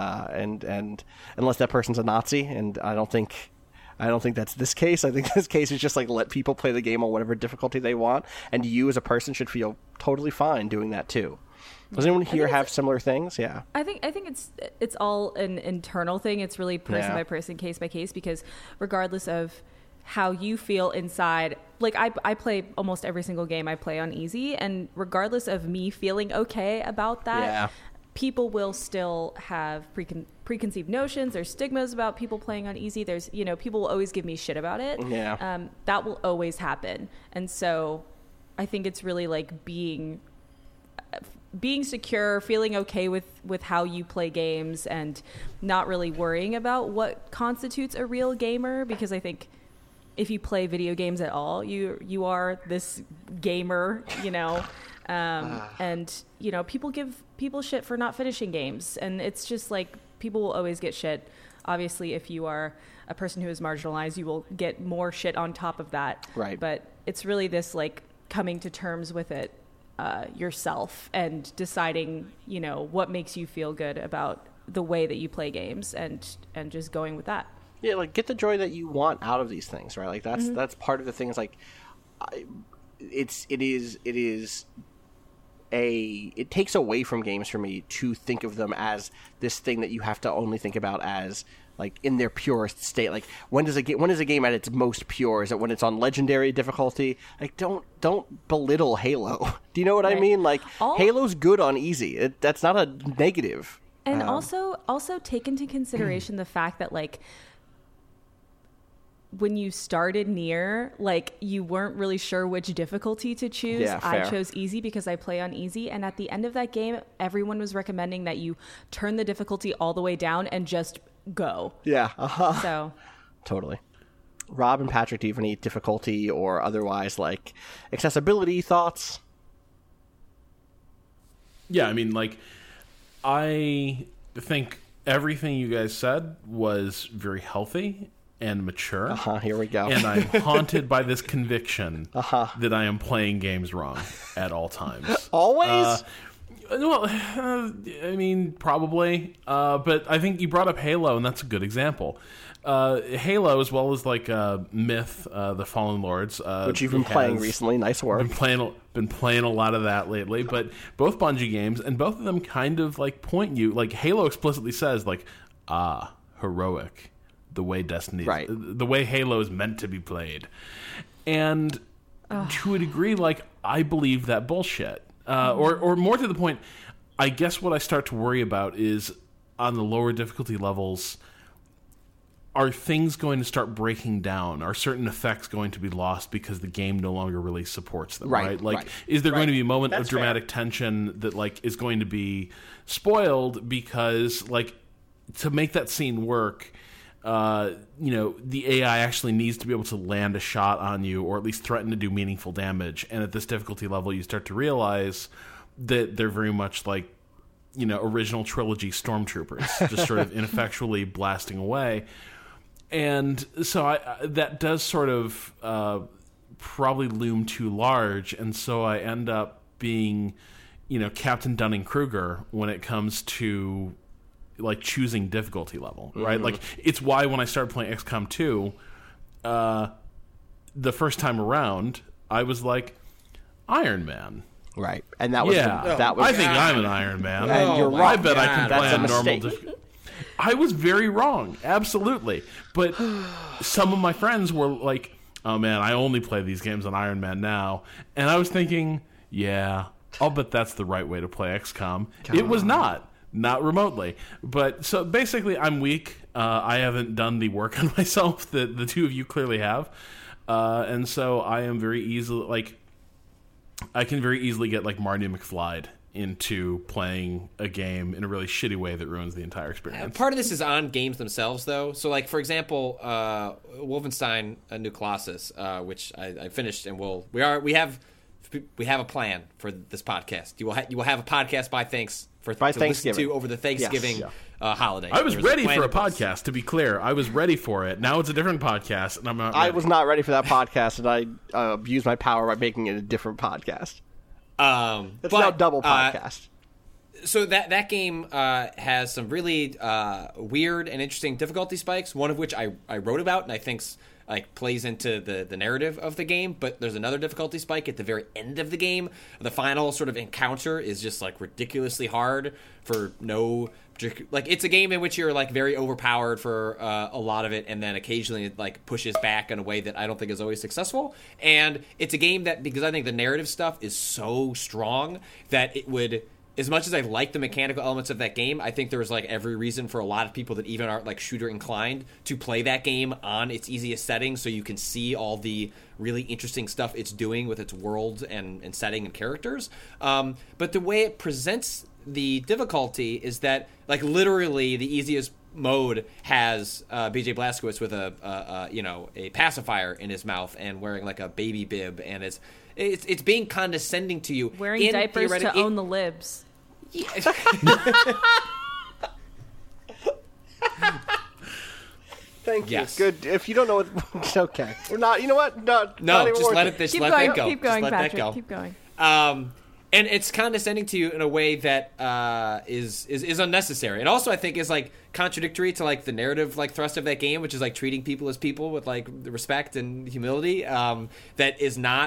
[SPEAKER 3] and unless that person's a Nazi, and I don't think that's this case. I think this case is just like let people play the game on whatever difficulty they want, and you as a person should feel totally fine doing that too. Does anyone here have similar things? Yeah. I think
[SPEAKER 7] it's all an internal thing. It's really person by person, case by case, because regardless of how you feel inside, like I play almost every single game I play on easy, and regardless of me feeling okay about that, people will still have preconceived notions or stigmas about people playing on easy. There's, you know, people will always give me shit about it. Yeah. That will always happen. And so I think it's really like being secure, feeling okay with how you play games, and not really worrying about what constitutes a real gamer, because I think if you play video games at all, you are this gamer, you know. And you know, people give people shit for not finishing games, and it's just like people will always get shit. Obviously, if you are a person who is marginalized, you will get more shit on top of that. Right. But it's really this like coming to terms with it yourself and deciding, you know, what makes you feel good about the way that you play games, and just going with that.
[SPEAKER 3] Yeah, like get the joy that you want out of these things, right? Like that's part of the thing. Is like it is it takes away from games for me to think of them as this thing that you have to only think about as like in their purest state. Like when is a game at its most pure? Is it when it's on legendary difficulty? Like don't belittle Halo. Do you know what I mean? Like Halo's good on easy. That's not a negative.
[SPEAKER 7] And also take into consideration the fact that like when you started Nier, like you weren't really sure which difficulty to choose.
[SPEAKER 3] Yeah, fair.
[SPEAKER 7] I chose easy because I play on easy, and at the end of that game, everyone was recommending that you turn the difficulty all the way down and just go.
[SPEAKER 3] Yeah.
[SPEAKER 7] So
[SPEAKER 3] totally. Rob and Patrick, do you have any difficulty or otherwise like accessibility thoughts?
[SPEAKER 4] Yeah, I mean, like, I think everything you guys said was very healthy and mature.
[SPEAKER 3] Here we go.
[SPEAKER 4] And I'm haunted by this conviction that I am playing games wrong at all times.
[SPEAKER 3] Always?
[SPEAKER 4] I mean, probably. But I think you brought up Halo, and that's a good example. Halo, as well as like Myth, the Fallen Lords,
[SPEAKER 3] which you've been playing recently. Nice work.
[SPEAKER 4] Been playing a lot of that lately. But both Bungie games, and both of them kind of like point you. Like Halo explicitly says, like, heroic, the way Destiny,
[SPEAKER 3] right?
[SPEAKER 4] The way Halo is meant to be played, and to a degree, like I believe that bullshit. Or more to the point, I guess what I start to worry about is on the lower difficulty levels, are things going to start breaking down? Are certain effects going to be lost because the game no longer really supports them? Right? Like, is there going to be a moment of dramatic tension that like is going to be spoiled because like to make that scene work? The AI actually needs to be able to land a shot on you or at least threaten to do meaningful damage. And at this difficulty level, you start to realize that they're very much like, original trilogy stormtroopers, just sort of ineffectually blasting away. And so that does sort of probably loom too large. And so I end up being, Captain Dunning-Kruger when it comes to like choosing difficulty level, right? Like it's why when I started playing XCOM 2, the first time around, I was like Iron Man,
[SPEAKER 3] right? And that was
[SPEAKER 4] I think I'm an Iron Man.
[SPEAKER 3] And you're right.
[SPEAKER 4] I bet I can play on normal. I was very wrong, absolutely. But some of my friends were like, "Oh man, I only play these games on Iron Man now," and I was thinking, "Yeah, I'll bet that's the right way to play XCOM." It was not. Not remotely. But so basically I'm weak. I haven't done the work on myself that the two of you clearly have. And so I am very easily like I can very easily get like Marty McFly'd into playing a game in a really shitty way that ruins the entire experience.
[SPEAKER 6] Part of this is on games themselves though. So like for example, Wolfenstein New Colossus, which I finished and we have a plan for this podcast. You will have a podcast by Thanksgiving. Listen to over the Thanksgiving holiday.
[SPEAKER 4] I was ready for a podcast, to be clear. I was ready for it. Now it's a different podcast, and I'm not ready.
[SPEAKER 3] I was not ready for that podcast, and I abused my power by making it a different podcast. It's now double podcast.
[SPEAKER 6] So that game has some really weird and interesting difficulty spikes, one of which I wrote about and I think's like plays into the narrative of the game, but there's another difficulty spike at the very end of the game. The final sort of encounter is just like ridiculously hard for no like it's a game in which you're like very overpowered for a lot of it, and then occasionally it like pushes back in a way that I don't think is always successful. And it's a game that, because I think the narrative stuff is so strong that it would, as much as I like the mechanical elements of that game, I think there's like every reason for a lot of people that even aren't like shooter inclined to play that game on its easiest setting, so you can see all the really interesting stuff it's doing with its world and setting and characters. But the way it presents the difficulty is that like literally the easiest mode has BJ Blazkowicz with a pacifier in his mouth and wearing like a baby bib, and it's being condescending to you.
[SPEAKER 7] Wearing diapers to own the libs.
[SPEAKER 6] Yeah.
[SPEAKER 3] Thank you.
[SPEAKER 6] Yes.
[SPEAKER 3] Good. If you don't know it's okay. We're not. You know what?
[SPEAKER 6] No, just let it. Just
[SPEAKER 7] Keep
[SPEAKER 6] let
[SPEAKER 7] going.
[SPEAKER 6] that go.
[SPEAKER 7] Keep going,
[SPEAKER 6] just let
[SPEAKER 7] Patrick.
[SPEAKER 6] that go.
[SPEAKER 7] Keep going.
[SPEAKER 6] And it's condescending to you in a way that is unnecessary, and also I think is like contradictory to like the narrative like thrust of that game, which is like treating people as people with like respect and humility. That is not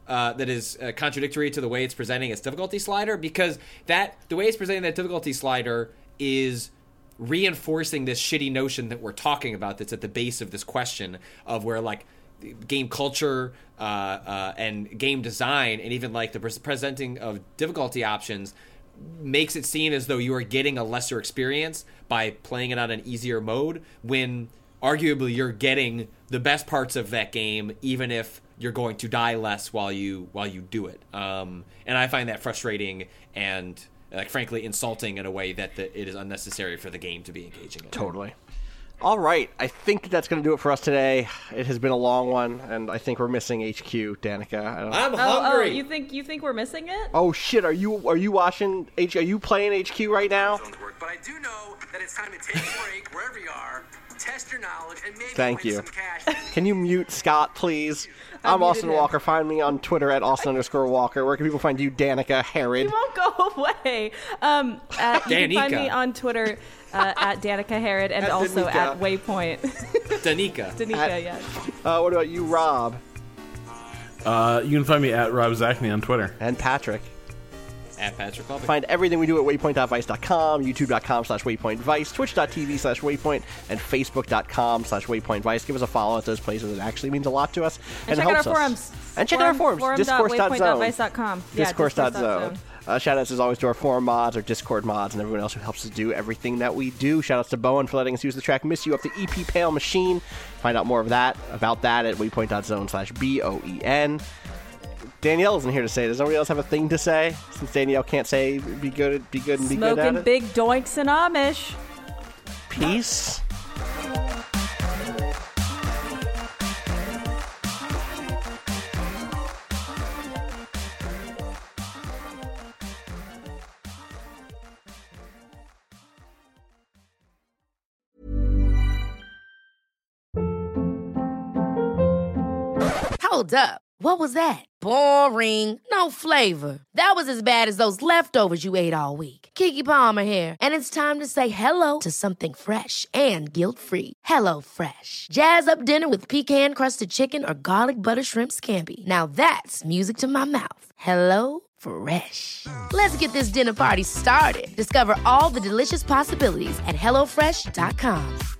[SPEAKER 6] contradictory to the way it's presenting its difficulty slider, because the way it's presenting that difficulty slider is reinforcing this shitty notion that we're talking about that's at the base of this question of where like game culture and game design and even like the presenting of difficulty options makes it seem as though you are getting a lesser experience by playing it on an easier mode, when arguably you're getting the best parts of that game, even if you're going to die less while you do it. And I find that frustrating and frankly insulting in a way that it is unnecessary for the game to be engaging in.
[SPEAKER 3] Totally. All right, I think that's going to do it for us today. It has been a long one, and I think we're missing HQ, Danica.
[SPEAKER 6] I'm hungry.
[SPEAKER 7] You think we're missing it?
[SPEAKER 3] Oh shit! Are you watching HQ? Are you playing HQ right now?
[SPEAKER 8] But I do know that it's time to take a break wherever you are, test your knowledge, and maybe
[SPEAKER 3] Thank
[SPEAKER 8] win
[SPEAKER 3] you.
[SPEAKER 8] some cash.
[SPEAKER 3] Can you mute Scott, please? I'm
[SPEAKER 7] muted
[SPEAKER 3] Austin
[SPEAKER 7] him.
[SPEAKER 3] Walker. Find me on Twitter at Austin_Walker. Where can people find you, Danica Herod?
[SPEAKER 7] You won't go away. You can find
[SPEAKER 6] Danica.
[SPEAKER 7] me on Twitter at Danica Herod and
[SPEAKER 3] At
[SPEAKER 7] also
[SPEAKER 3] Danica.
[SPEAKER 7] at Waypoint.
[SPEAKER 6] Danica.
[SPEAKER 7] Danica, yes.
[SPEAKER 3] What about you, Rob?
[SPEAKER 4] You can find me at Rob Zachney on Twitter.
[SPEAKER 3] And Patrick?
[SPEAKER 6] At Patrick Coffey.
[SPEAKER 3] Find everything we do at waypoint.vice.com, youtube.com/waypointvice, twitch.tv/waypoint, and facebook.com/waypointvice. Give us a follow at those places. It actually means a lot to us
[SPEAKER 7] And check out
[SPEAKER 3] helps
[SPEAKER 7] our
[SPEAKER 3] us.
[SPEAKER 7] forums.
[SPEAKER 3] And check out our forums. Discourse.zone.
[SPEAKER 7] Discourse.waypoint.vice.com. Yeah,
[SPEAKER 3] Discourse.zone. Shout-outs, as always, to our forum mods, our Discord mods, and everyone else who helps us do everything that we do. Shout-outs to Bowen for letting us use the track Miss You off the EP Pale Machine. Find out more about that at waypoint.zone/BOEN. Danielle isn't here to say. Does nobody else have a thing to say? Since Danielle can't say be good and be good at
[SPEAKER 7] Smoking
[SPEAKER 3] it.
[SPEAKER 7] big doinks and Amish.
[SPEAKER 3] Peace.
[SPEAKER 9] Hold up. What was that? Boring. No flavor. That was as bad as those leftovers you ate all week. Keke Palmer here, and it's time to say hello to something fresh and guilt-free. Hello Fresh. Jazz up dinner with pecan-crusted chicken or garlic butter shrimp scampi. Now that's music to my mouth. Hello Fresh. Let's get this dinner party started. Discover all the delicious possibilities at HelloFresh.com.